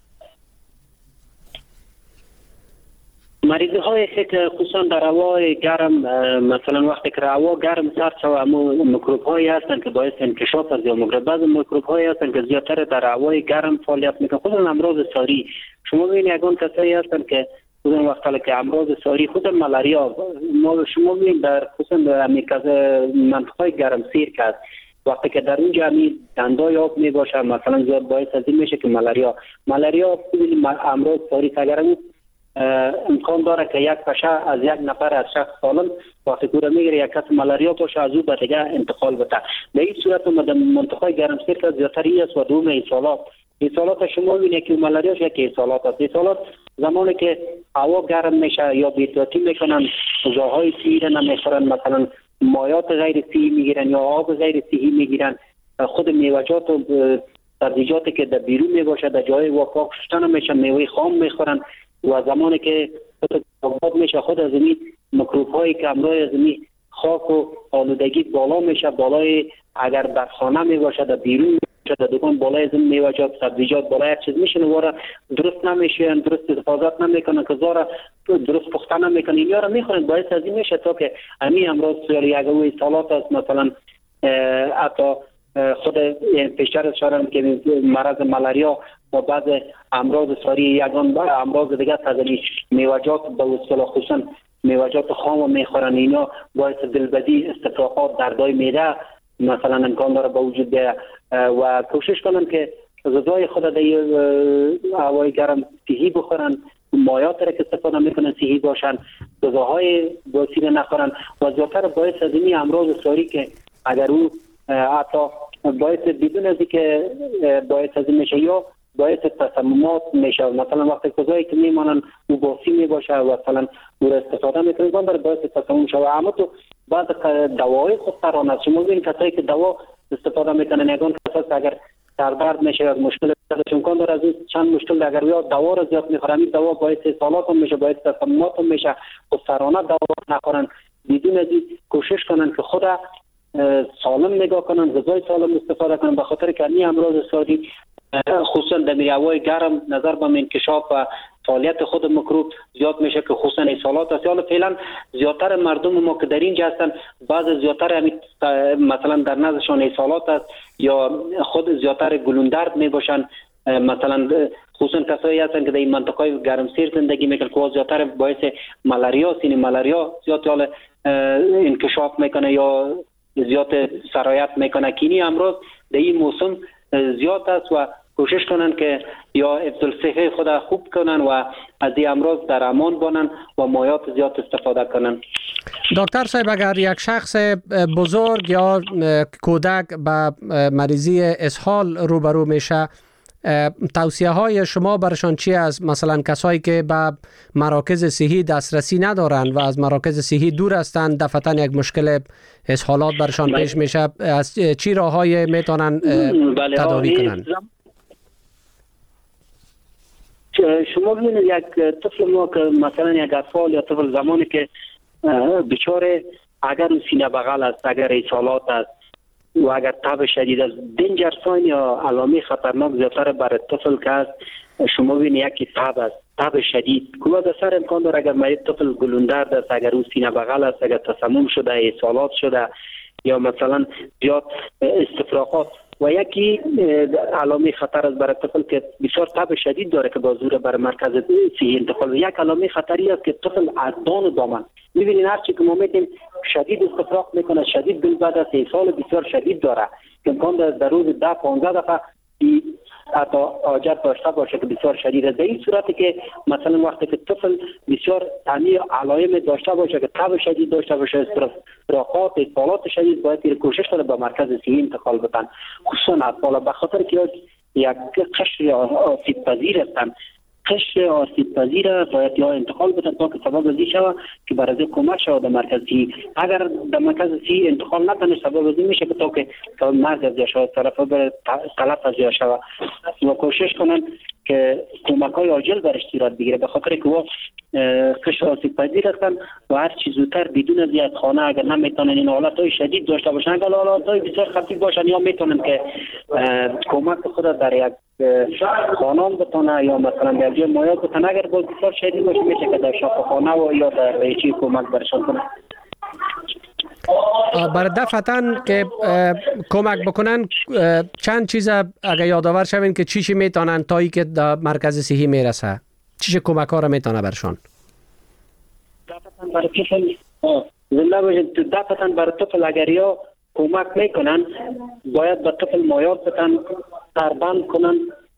مریضی هایی که خصوصا در هوای گرم، مثلا وقتی که هوا گرم سرد شود، میکروب هایی هستند که باعث انکشاف از یا میکروب بعض میکروب هایی هستند که زیادتر در هوای گرم فعالیت میکنند، خصوصا امراض ساری. شما ببینید یگان کسایی هستند که خصوصا وقتی که امراض ساری، خصوصا ملاریا، ما شما ببینید در خصوصا در منطقه گرم سیر که وقتی که در اونجا می دندای آب می باشه، مثلا زیاد باعث از این میشه که ملاریا ملاریا ببینید امراض ساری اگر امکان داره که یک پشه از یک نفر از شخص سالم وقتی گوره میگیره یک کس ملاریا باشه از او به دیگه انتقال بده. در این صورت در منطقه گرمسیر که زیادتر است و دوم ایصالات ایصالات شما ببینید که ملاریاش یک ایصالات است. ایصالات زمانی که هوا گرم میشه یا بی‌احتیاطی میکنن، غذاهای صحی را نمیخورن، مثلا مایات غیر صحی میگیرن یا آب غیر صحی میگیرن، خود میوه‌جات و سبزیجاتی که در بیرون میباشه در جای واقع شستن نمیشه، میوه خام میخورن و زمانی که آباد میشه خود از این میکروب هایی که امروی از این خاک و آلودگی بالا میشه، بالای اگر در خانه میباشه در بیرون میشه در دکان بالای از این میوه‌جات سبزیجات بالای یک چیز میشه واره درست نمیشه، درست حفاظت نمیکنن که زاره درست پخته نمیکنن، اینا رو میخورن باعث از این میشه تا که همین امراض یک اوی سالات است، مثلا حتی خود پیشتر اشاره که مرض ملاریا و بعض امراض ساری یگان امراض دیگه تزنی میوه‌جات به اصطلاح خصوصا میوه‌جات خام میخورن، اینا باعث دلبدی، استفراغات، دردای معده مثلا امکان داره به وجود بیاید و کوشش کنن که غذای خود در هوای گرم صحی بخورن، مایات را که استفاده میکنن صحی باشن، غذاهای باسی نخورن و زیادتر باعث از این امراض ساری که اگر او حتی باعث بدون از اینکه باعث از این میشه یا باعث تسممات میشه، مثلا وقتی غذایی که میمانن او باسی میباشه و مثلا او را استفاده میکنن برای باعث تسمم شود. اما تو بعد دواهای خودسرانه است. شما ببینید کسایی که دوا استفاده میکنن یگان کسایی اگر سردرد میشه از مشکل امکان داره از چند مشکل اگر یا دوا را زیاد میخورن این دوا باعث اسهالات هم میشه، باعث تسممات هم میشه. خودسرانه دوا نخورن، بدون از این کوشش کنن که خود سالم نگاه کنن، غذای سالم استفاده کنن، به خاطر که این امراض ساری خصوصا در هوای گرم نظر به انکشاف و فعالیت خود میکروب زیاد میشه که خصوصا ایصالات است. حالا فعلا زیادتر مردم ما که در اینجا هستن بعض زیادتر مثلا در نزدشان ایصالات است یا خود زیادتر گلوندرد میباشن، مثلا خصوصا کسایی هستن که در این منطقه گرمسیر زندگی میکنن که زیادتر باعث ملاریا سینی ملاریا زیاد حال انکشاف میکنه یا زیاد سرایت میکنه که این امراض در این موسم زیاد است و کوشش کنن که یا حفظ الصحه خود خوب کنن و از این امراض در امان بانن و مایات زیاد استفاده کنن. دکتر صاحب، اگر یک شخص بزرگ یا کودک به مریضی اسهال روبرو میشه، توصیه های شما برشان چی است؟ مثلا کسایی که به مراکز صحی دسترسی ندارن و از مراکز صحی دور هستند، دفعتا یک مشکل اسهالات برشان پیش میشه، از چی راههای میتونن تداوی کنن؟ شما ببینید یک طفل ما که مثلا یک اطفال یا طفل زمانی که بیچاره اگر سینه بغل است، اگر ایصالات است و اگر تب شدید است، دنجر ساین یا علامه خطرناک زیادتر برای طفل که است، شما ببینید یکی تب است، تب شدید که از سر امکان داره اگر مریض طفل گلوندرد است، اگر او سینه بغل است، اگر تسمم شده، ایصالات شده یا مثلا زیاد استفراغات و یکی علامه خطر است برای طفل که بسیار تب شدید داره که با زور بر مرکز صحی انتقال. یک علامه خطری است که طفل از دان دامن می‌بینید هر چی که ما می‌بینیم شدید استفراغ میکنه، شدید دل بعد از ایصال بسیار شدید داره که امکان داره در روز ده پانزده دفعه حتی حاجت داشته باشه که بسیار شدید است. در این صورتی که مثلا وقتی که طفل بسیار تنی علائم داشته باشه که تب شدید داشته باشه، استفراغات، ایصالات شدید، باید کوشش کنه به مرکز صحی انتقال بدن، خصوصا اطفال، به خاطر که یک قشر آسیب پذیر هستند. قشر آسیب پذیر باید یا انتقال بدن تا که سبب ازی شود که برای کمک شود در مرکز صحی. اگر در مرکز صحی انتقال نکنه سبب ازی میشه که تا که مرگ از یا شود طرف بر طلب از یا شود و کوشش کنن که کمک های عاجل برش صورت بگیره، به خاطر که او قشر آسیب پذیر هستن و هر چیز زودتر بدون از از خانه اگر نمیتونن این حالت های شدید داشته باشن، اگر حالت های بسیار خفیف باشن یا میتونن که کمک خود در یک خانه بتونه یا مثلا در جای مایات بتونه، اگر باز بسیار شدید باشه میشه که در شفاخانه و یا در ریچی کمک برشان کنه. برای دفعتاً که کمک بکنن چند چیز اگر یادآور شوین که چیشی میتونن تا ای که در مرکز صحی میرسه، چیش کمک ها را میتونه برشان؟ دفعتاً برای طفل زنده باشید، دفعتاً برای طفل اگر یا کمک میکنن باید به طفل مایات بتن تربند کنن.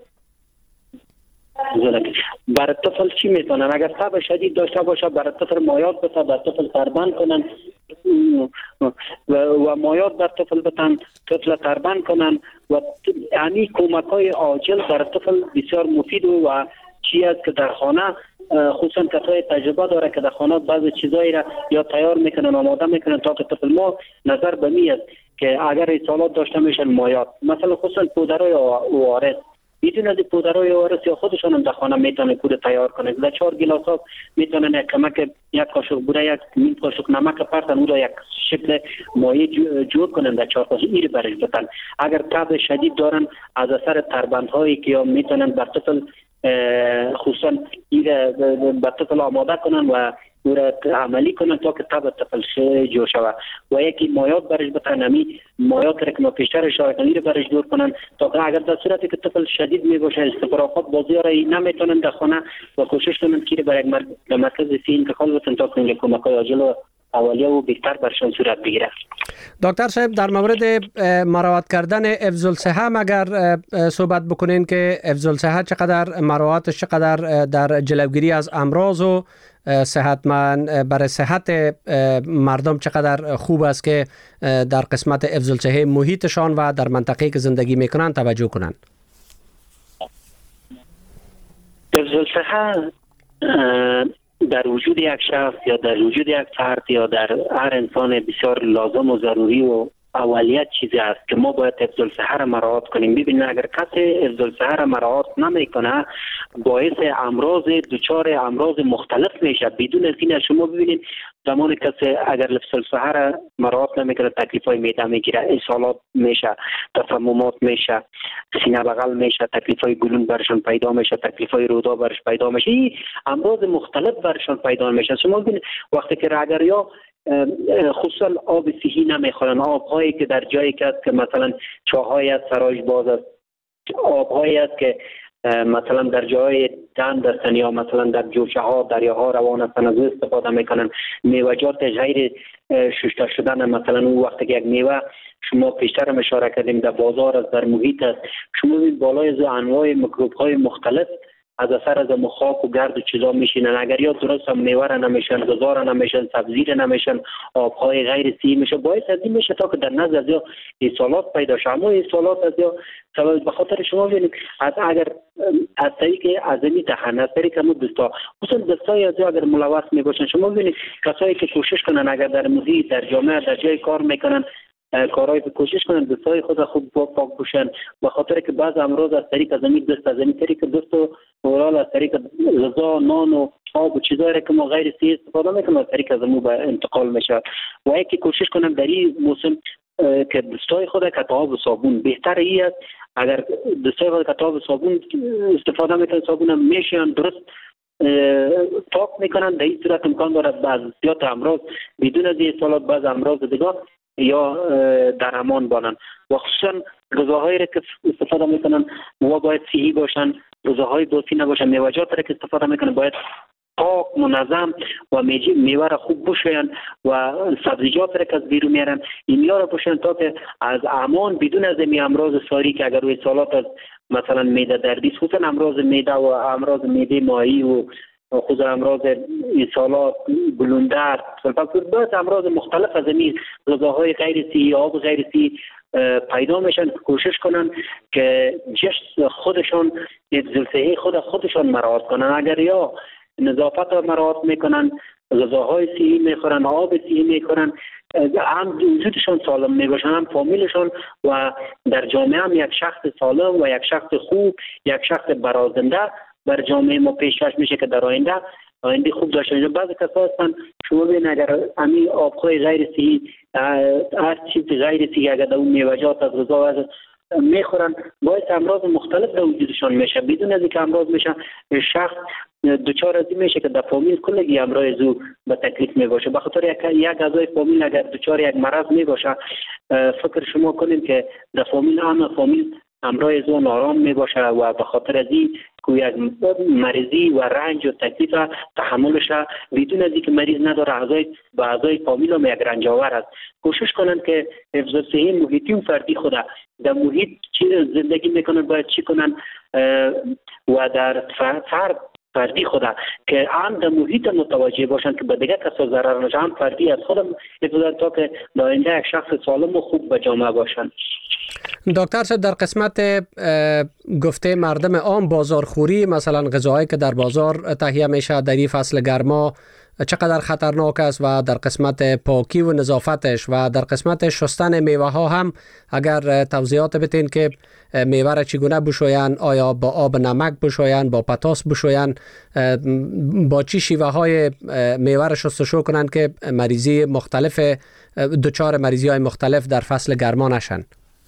برای طفل چی میتونن؟ اگر تب شدید داشته باشه برای طفل مایات بتن، برای طفل تربند کنن و, و مایات بر طفل بتن، طفل تربند کنن و یعنی کمک های عاجل برای طفل بسیار مفید و چی است که در خانه خصوصا کسای تجربه داره که در خانه بعضی چیزایی را یا تیار میکنن آماده میکنن تا که طفل ما نظر به می است که اگر اصالات داشته میشن مایات، مثلا خصوصا پودرای اوارس، بدون از پودرای اوارس یا خودشون هم در خانه میتونن پودر تیار کنن. در چهار گلاس آب میتونن یک کمک یک قاشق بوره یک نیم قاشق نمک پرتن او را یک شکل مایع جور کنن در چهار قاشق این برش بتن. اگر تب شدید دارن از اثر تربندهایی که یا میتونن بر طفل خصوصا این بر طفل آماده کنن و او را عملی کنن تا که تب طفل جور شود و یکی مایات برش بتن، همی مایات را که ما پیشتر اشاره کنیم را برش دور کنن تا که اگر در صورتی که طفل شدید می باشه استفراغات بازی را نمیتونن در خانه و کوشش کنن که برای مرکز صحی انتقال بتن تا که کمک های عاجل و اولیه و بهتر برشان صورت بگیره. دکتر صاحب در مورد مراعات کردن حفظ الصحه اگر صحبت بکنین که حفظ الصحه چقدر مراعاتش چقدر در جلوگیری از امراض و صحتمند برای صحت مردم چقدر خوب است که در قسمت حفظ الصحه محیطشان و در منطقه‌ای که زندگی میکنن توجه کنن. حفظ الصحه در وجود یک شخص یا در وجود یک فرد یا در هر انسان بسیار لازم و ضروری و اولیت چیزی است که ما باید حفظ الصحه را مراعات کنیم. ببینید اگر کسی حفظ الصحه را مراعات نمیکنه باعث امراض دچار امراض مختلف میشه. بدون از این شما ببینید زمان کسی اگر حفظ الصحه را مراعات نمیکنه تکلیف های معده میگیره، اسهالات میشه، تسممات میشه، سینه بغل میشه، تکلیف های گلون برشان پیدا میشه، تکلیف های رودا برش پیدا میشه، این امراض مختلف برشان پیدا میشه. شما ببینید وقتی که اگر یا خصوصا آب صحی نمیخورن، آبهایی که در جایی که است که مثلا چاهایی است سرایش باز است، آبهایی است که مثلا در جای دند هستن یا مثلا در جوشه ها دریاها روان هستن از استفاده میکنن، میوه‌جات غیر شسته شدن، مثلا اون وقتی که یک میوه شما پیشتر هم اشاره کردیم در بازار است در محیط است، شما ببینید بالای از انواع میکروب های مختلف از اثر از خاک و گرد و چیزا میشینن. اگر یا درست هم میوه را نمیشن، غذا را نمیشن، سبزی را نمیشن، آبهای غیر صحی میشه، باعث از این میشه تا که در نزد از یا اسهالات پیدا شه. اما اسهالات از یا سبب به خاطر شما ببینید از اگر از طریق عظمی دهن از طریق همون دستا خصوصا دستای از یا اگر ملوث میباشن، شما ببینید کسایی که کوشش کنن اگر در محیط در جامعه در جای کار میکنن کارهای کوشش کنن دستای خود خوب پاک باشن، به خاطر که بعض امراض از طریق از این دست از این طریق دست و اورال از طریق غذا نان و آب و چیزایی که ما غیر صحی استفاده میکنیم از طریق از مو انتقال میشه. و یکی کوشش کنن در این موسم که دستای خود که آب و صابون بهتر ای است، اگر دستای خود که آب و صابون استفاده میکنن صابون هم میشن درست پاک میکنن، در این صورت امکان دارد بعض زیاد امراض بدون از این سالات بعض امراض دیگه یا در امان بانن. و خصوصا غذاهایی را که استفاده میکنن و باید صحی باشن، غذاهای باسی نباشن، میوه‌جات را که استفاده میکنن باید پاک منظم و میوه را خوب بشوین و سبزیجات را که از بیرون میارن اینیا را بشوین تا که از امان بدون از این امراض ساری که اگر روی سالات از مثلا معده دردی خصوصا امراض معده و امراض معده ماهی و خود امراض اسهالات گلوندرد باید امراض مختلف از این غذاهای غیر صحی آب غیر صحی پیدا میشن. کوشش کنن که جست خودشان حفظ الصحه خود خودشان مراعات کنن. اگر یا نظافت را مراعات میکنن غذاهای صحی میخورن، آب صحی میخورن، هم وجودشان سالم میباشن، هم فامیلشان و در جامعه هم یک شخص سالم و یک شخص خوب، یک شخص برازنده بر جامعه ما پیشکش میشه که در آینده آینده خوب داشته باشه. بعضی کسا هستن شما ببین اگر همین آبهای غیر صحی، هر چیز غیر صحی اگر در اون میوه‌جات از غذا از میخورن باعث امراض مختلف در وجودشان میشه، بدون از اینکه امراض میشه شخص دچار از این میشه که در فامیل کلگی امراض او به تکلیف میباشه. به خاطر یک یک اعضای فامیل اگر دچار یک مرض میباشه، فکر شما کنیم که در فامیل هم فامیل امراض او نارام میباشه و به خاطر از این که یک مریضی و رنج و تکلیف تحملش بدون از اینکه مریض نداره اعضای به اعضای فامیل هم یک رنج آور است. کوشش کنن که حفظ صحی محیطی و فردی خود در محیط چی زندگی میکنن، باید چی کنن و در فرد فردی خود که هم در محیط متوجه باشن که به دیگه کسا ضرر نشه، هم فردی از خودم حفظ تا که در آینده یک شخص سالم و خوب به جامعه باشن. دکتر صاحب در قسمت گفته مردم عام بازارخوری، مثلا غذاهایی که در بازار تهیه میشه در این فصل گرما چقدر خطرناک است و در قسمت پاکی و نظافتش و در قسمت شستن میوه ها هم اگر توضیحات بتین که میوه را چگونه بشوین، آیا با آب نمک بشوین، با پتاس بشوین، با چی شیوه های میوه را شستشو کنن که مریضی مختلف دچار مریضی های مختلف در فصل گرما نشن؟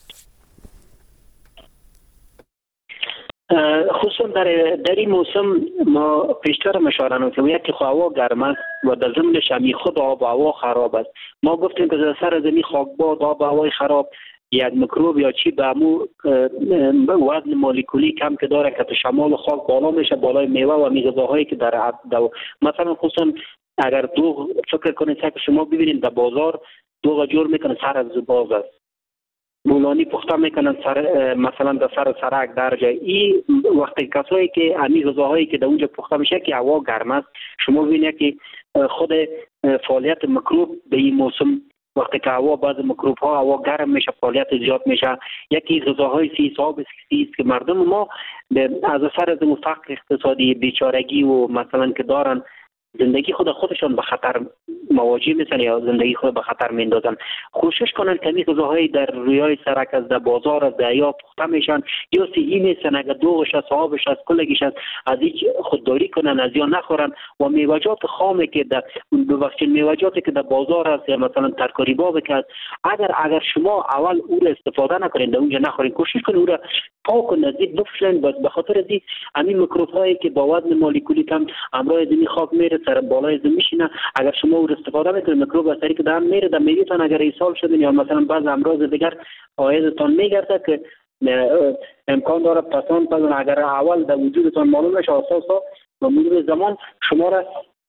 خصوصا در در این موسم ما پیشتر اشاره نمودیم که یک هوا گرم است و در ضمنش هم خود آب و هوا خراب است. ما گفتیم که در سر زمین خاکباد، آب و هوای خراب، یک میکروب یا چی به امو وزن مولکولی کم که داره که شمال خاک بالا میشه بالای میوه و میغذاهایی که در مثلا خصوصا اگر دو فکر کنید که شما ببینید در بازار دو جور میکنه سر از باز است، بولانی پخته میکنن سر مثلا در سر سرک در جای ای وقتی کسایی که امی غذاهایی که در اونجا پخته میشه که هوا گرم است، شما ببینید که خود فعالیت میکروب به این موسم وقتی که هوا بعض میکروب ها هوا گرم میشه فعالیت زیاد میشه. یکی غذاهای سی صاحب است که مردم ما از اثر از فقر اقتصادی بیچارگی و مثلا که دارن زندگی خود خودشان به خطر مواجه میشن یا زندگی خود به خطر میندازن. کوشش کنن که غذاهای در رویای سرک از در بازار از دریا پخته میشن یا صحی نیستن، اگر دوغش از صاحبش از کلگیش از از هیچ خودداری کنن، از یا نخورن و میوه‌جات خامی که در ببخشید میوه‌جاتی که در بازار است یا مثلا ترکاری باب که اگر اگر شما اول او را استفاده نکنید در اونجا نخورین، کوشش کنید او را پاک و نظیف بفروشین. به خاطر از همین میکروب هایی که با وزن مولکولی کم امراض زمین خاک میره سر بالای زمین میشینه، اگر شما او استفاده میکنید میکروب از طریق دم میره در میوهتان، اگر ایصال شدین یا مثلا بعض امراض دیگر عایدتان میگرده که امکان داره پسان پسان اگر اول در وجودتان معلوم نشه اساسا و مرور زمان شما را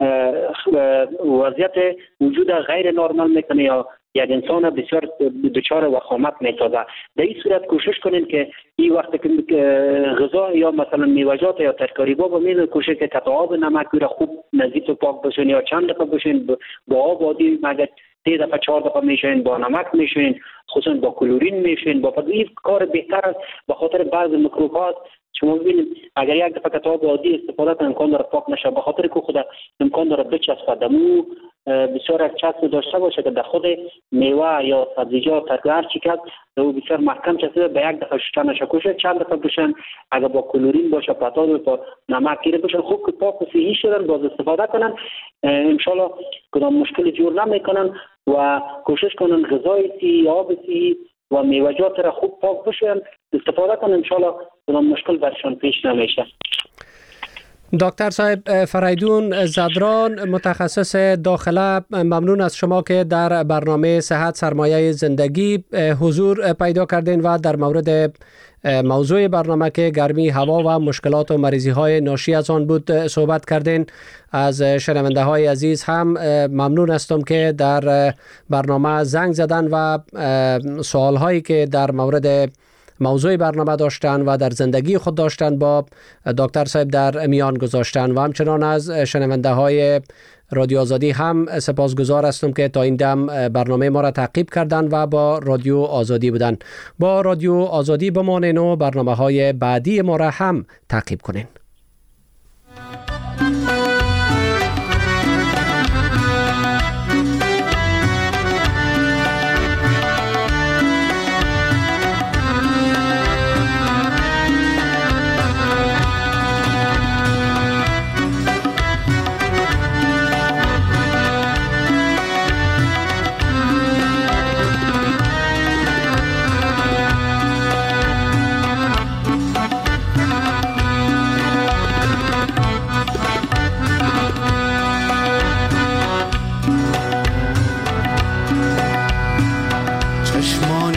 وضعیت وجود غیر نرمال میکنه یا یک انسان بسیار دچار وخامت میسازه. در این صورت کوشش کنین که این وقت که غذا یا مثلا میوه‌جات یا ترکاری باب میل کوشش که قطع آب نمک رو خوب نظیف و پاک بشین یا چند دفعه بشین با آب عادی، مگر سه دفعه چهار دفعه میشین، با نمک میشین، خصوصا با کلورین میشین. با این کار بهتر است به خاطر بعض میکروبات. شما ببینید اگر یک دفعه کتاب عادی استفاده کنید امکان داره پاک نشه، به خاطر که خود امکان داره بچسبه دمو بسیار چسب داشته باشه که در خود میوه یا سبزیجات هر چی که او بسیار محکم چسبه به یک دفعه شستن نشه. کوشش چند دفعه بشن، اگر با کلورین باشه پتات و با نمک گیره بشن خوب که پاک و صحیح شدن باز استفاده کنن، ان شاء الله کدام مشکل جور نمیکنن و کوشش کنن غذای صحی، آب صحی و میوه‌جات را خوب پاک بشن استفاده کنن، ان شاء الله کدام مشکل برشان پیش نمیشه. دکتر صاحب فریدون زدران متخصص داخله، ممنون از شما که در برنامه صحت سرمایه زندگی حضور پیدا کردین و در مورد موضوع برنامه که گرمی هوا و مشکلات و مریضی های ناشی از آن بود صحبت کردین. از شنونده های عزیز هم ممنون هستم که در برنامه زنگ زدن و سوال هایی که در مورد موضوع برنامه داشتن و در زندگی خود داشتن با دکتر صاحب در میان گذاشتن و همچنان از شنونده های رادیو آزادی هم سپاسگزار هستم که تا این دم برنامه ما را تعقیب کردن و با رادیو آزادی بودن. با رادیو آزادی بمانین و برنامه های بعدی ما را هم تعقیب کنین.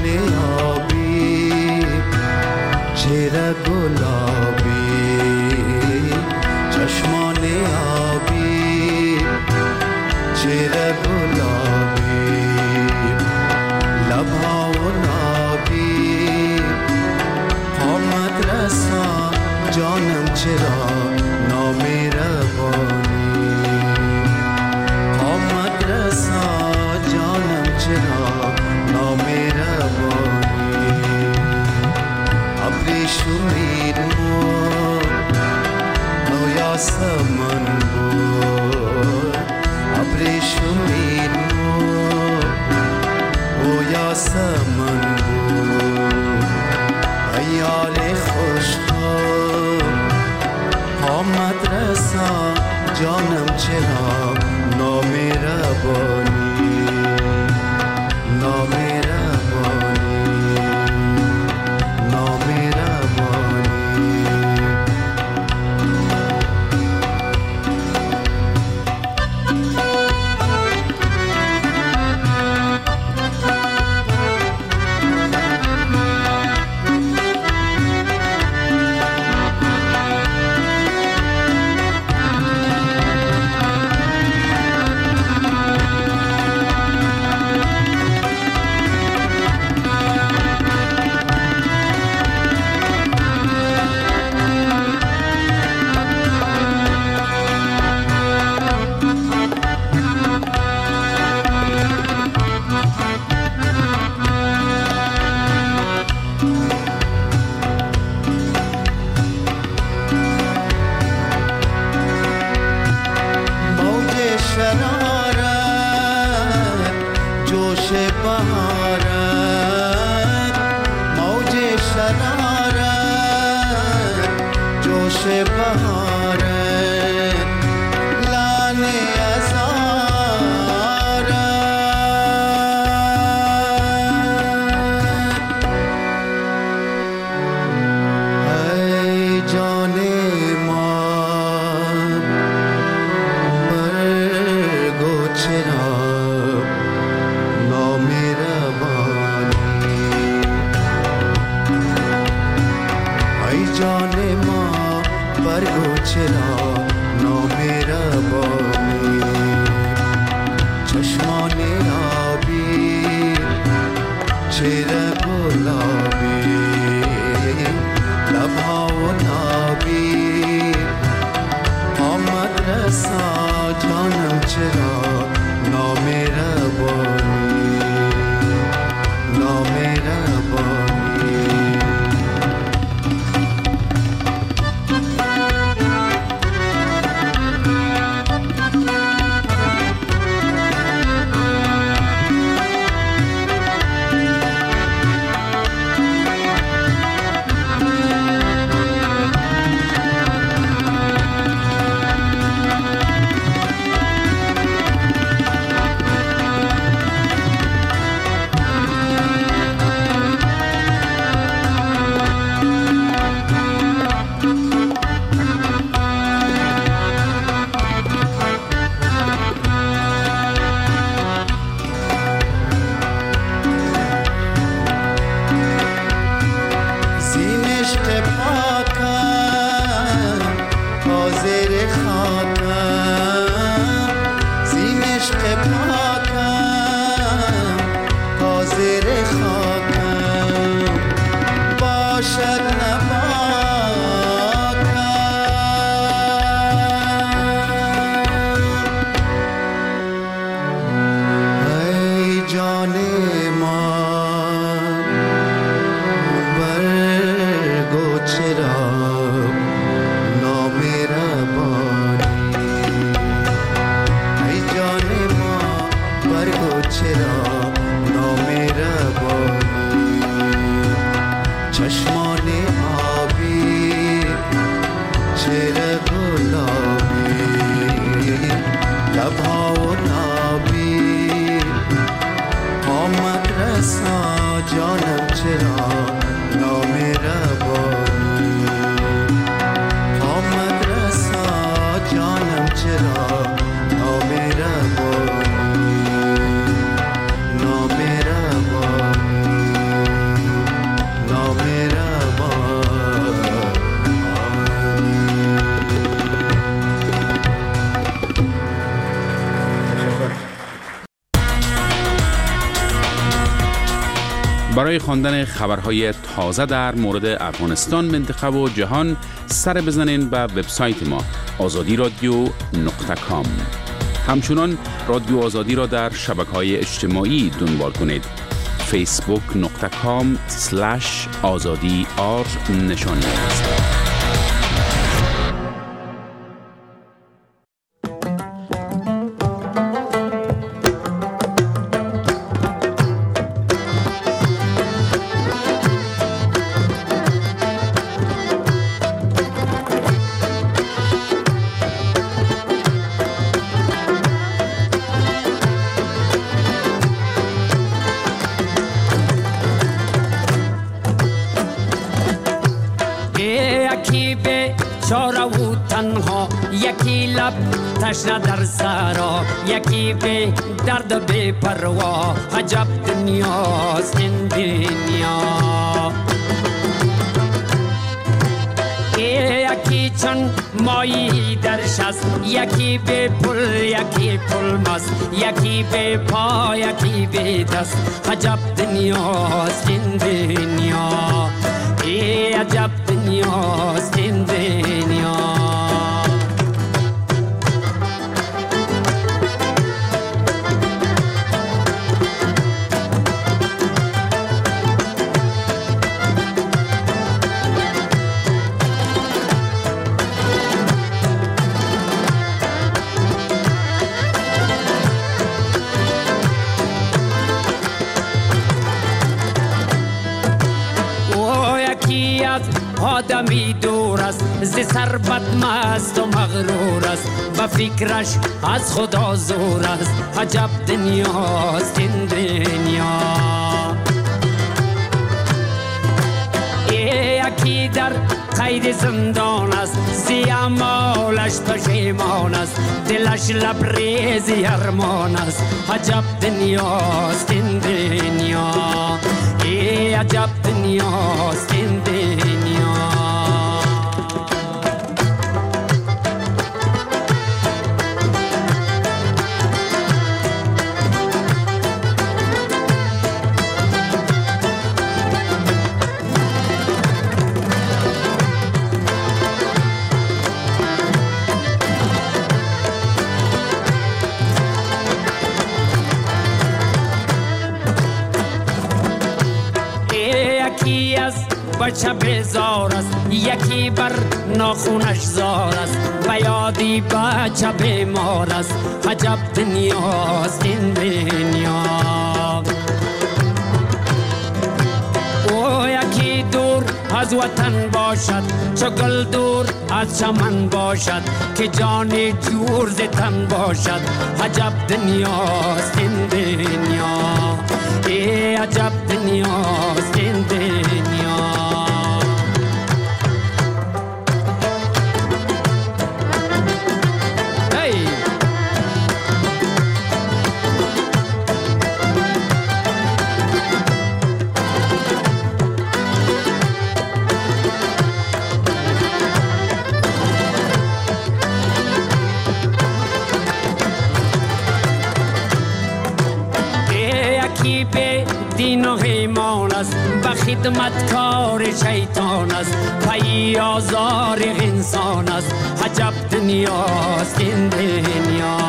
آبی چهره گلابی چشمان آبی چهره گلابی لبها و نابی قامت رسا جانم چرا نامهربانی قامت رسا جانم چرا نامهربانی ابری شمیر بود نویا سمن بود ابری شمیر بود نویا سمن بود ایال خوش قامت رسا جانم چرا نامهربانی نامهربانی نامهربانی جانم چرا نامهربانی آمد رسا جانم چرا نامهربانی نامهربانی برای خواندن خبرهای تازه در مورد افغانستان، منطقه و جهان سر بزنین به وبسایت ما آزادی رادیو نقطه کام. همچنان رادیو آزادی را در شبکه‌های اجتماعی دنبال کنید. فیسبوک نقطه کام سلش آزادی آر نشانی است. تشنه در سرا یکی به درد بی پروا، عجب دنیاست این دنیا. یکی چون مایی درش است، یکی به پل یکی پل مست، یکی به پا یکی به دست، عجب دنیاست این دنیا. ای عجب دنیاست این دنیا. آدمی دور است ز ثروت مست و مغرور است، با فکرش از خدا زور است، عجب دنیاست این دنیا. یکی در قید زندان است، زی اعمالش پشیمان است، دلش لبریز ارمان است، عجب دنیاست این دنیا. ای عجب دنیاست این دنیا. بچه بیزار است، یکی بر ناخونش زار است، بیادی بچه بیمار است، عجب دنیاست این دنیا. او یکی دور از وطن باشد، چو گل دور از چمن باشد، که جانی جور ز تن باشد، عجب دنیاست این دنیا. ای عجب دنیاست این دنیا. دین و ایمان است، به خدمتکار شیطان است، پی آزار انسان است، عجب دنیاست این دنیا.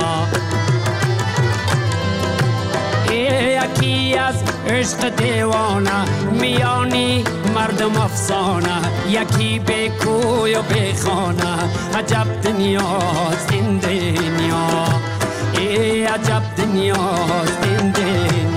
یکی از عشق دیوانه، میانی مردم افسانه، یکی به کوی و به خانه، عجب دنیاست این دنیا. ای عجب دنیاست این دنیا.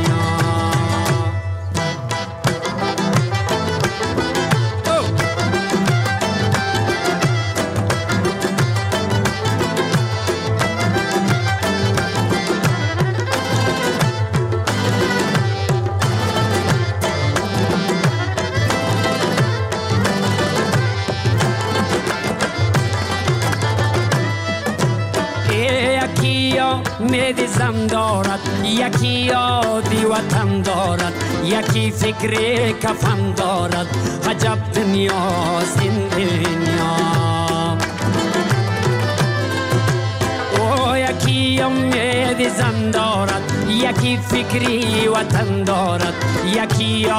امید زم دارد، یکی یادی وطن دارد، یکی فکر کفن دارد، عجب دنیاست این دنیا. او یکی امید زم دارد، یکی فکری وطن دارد، یکی یکی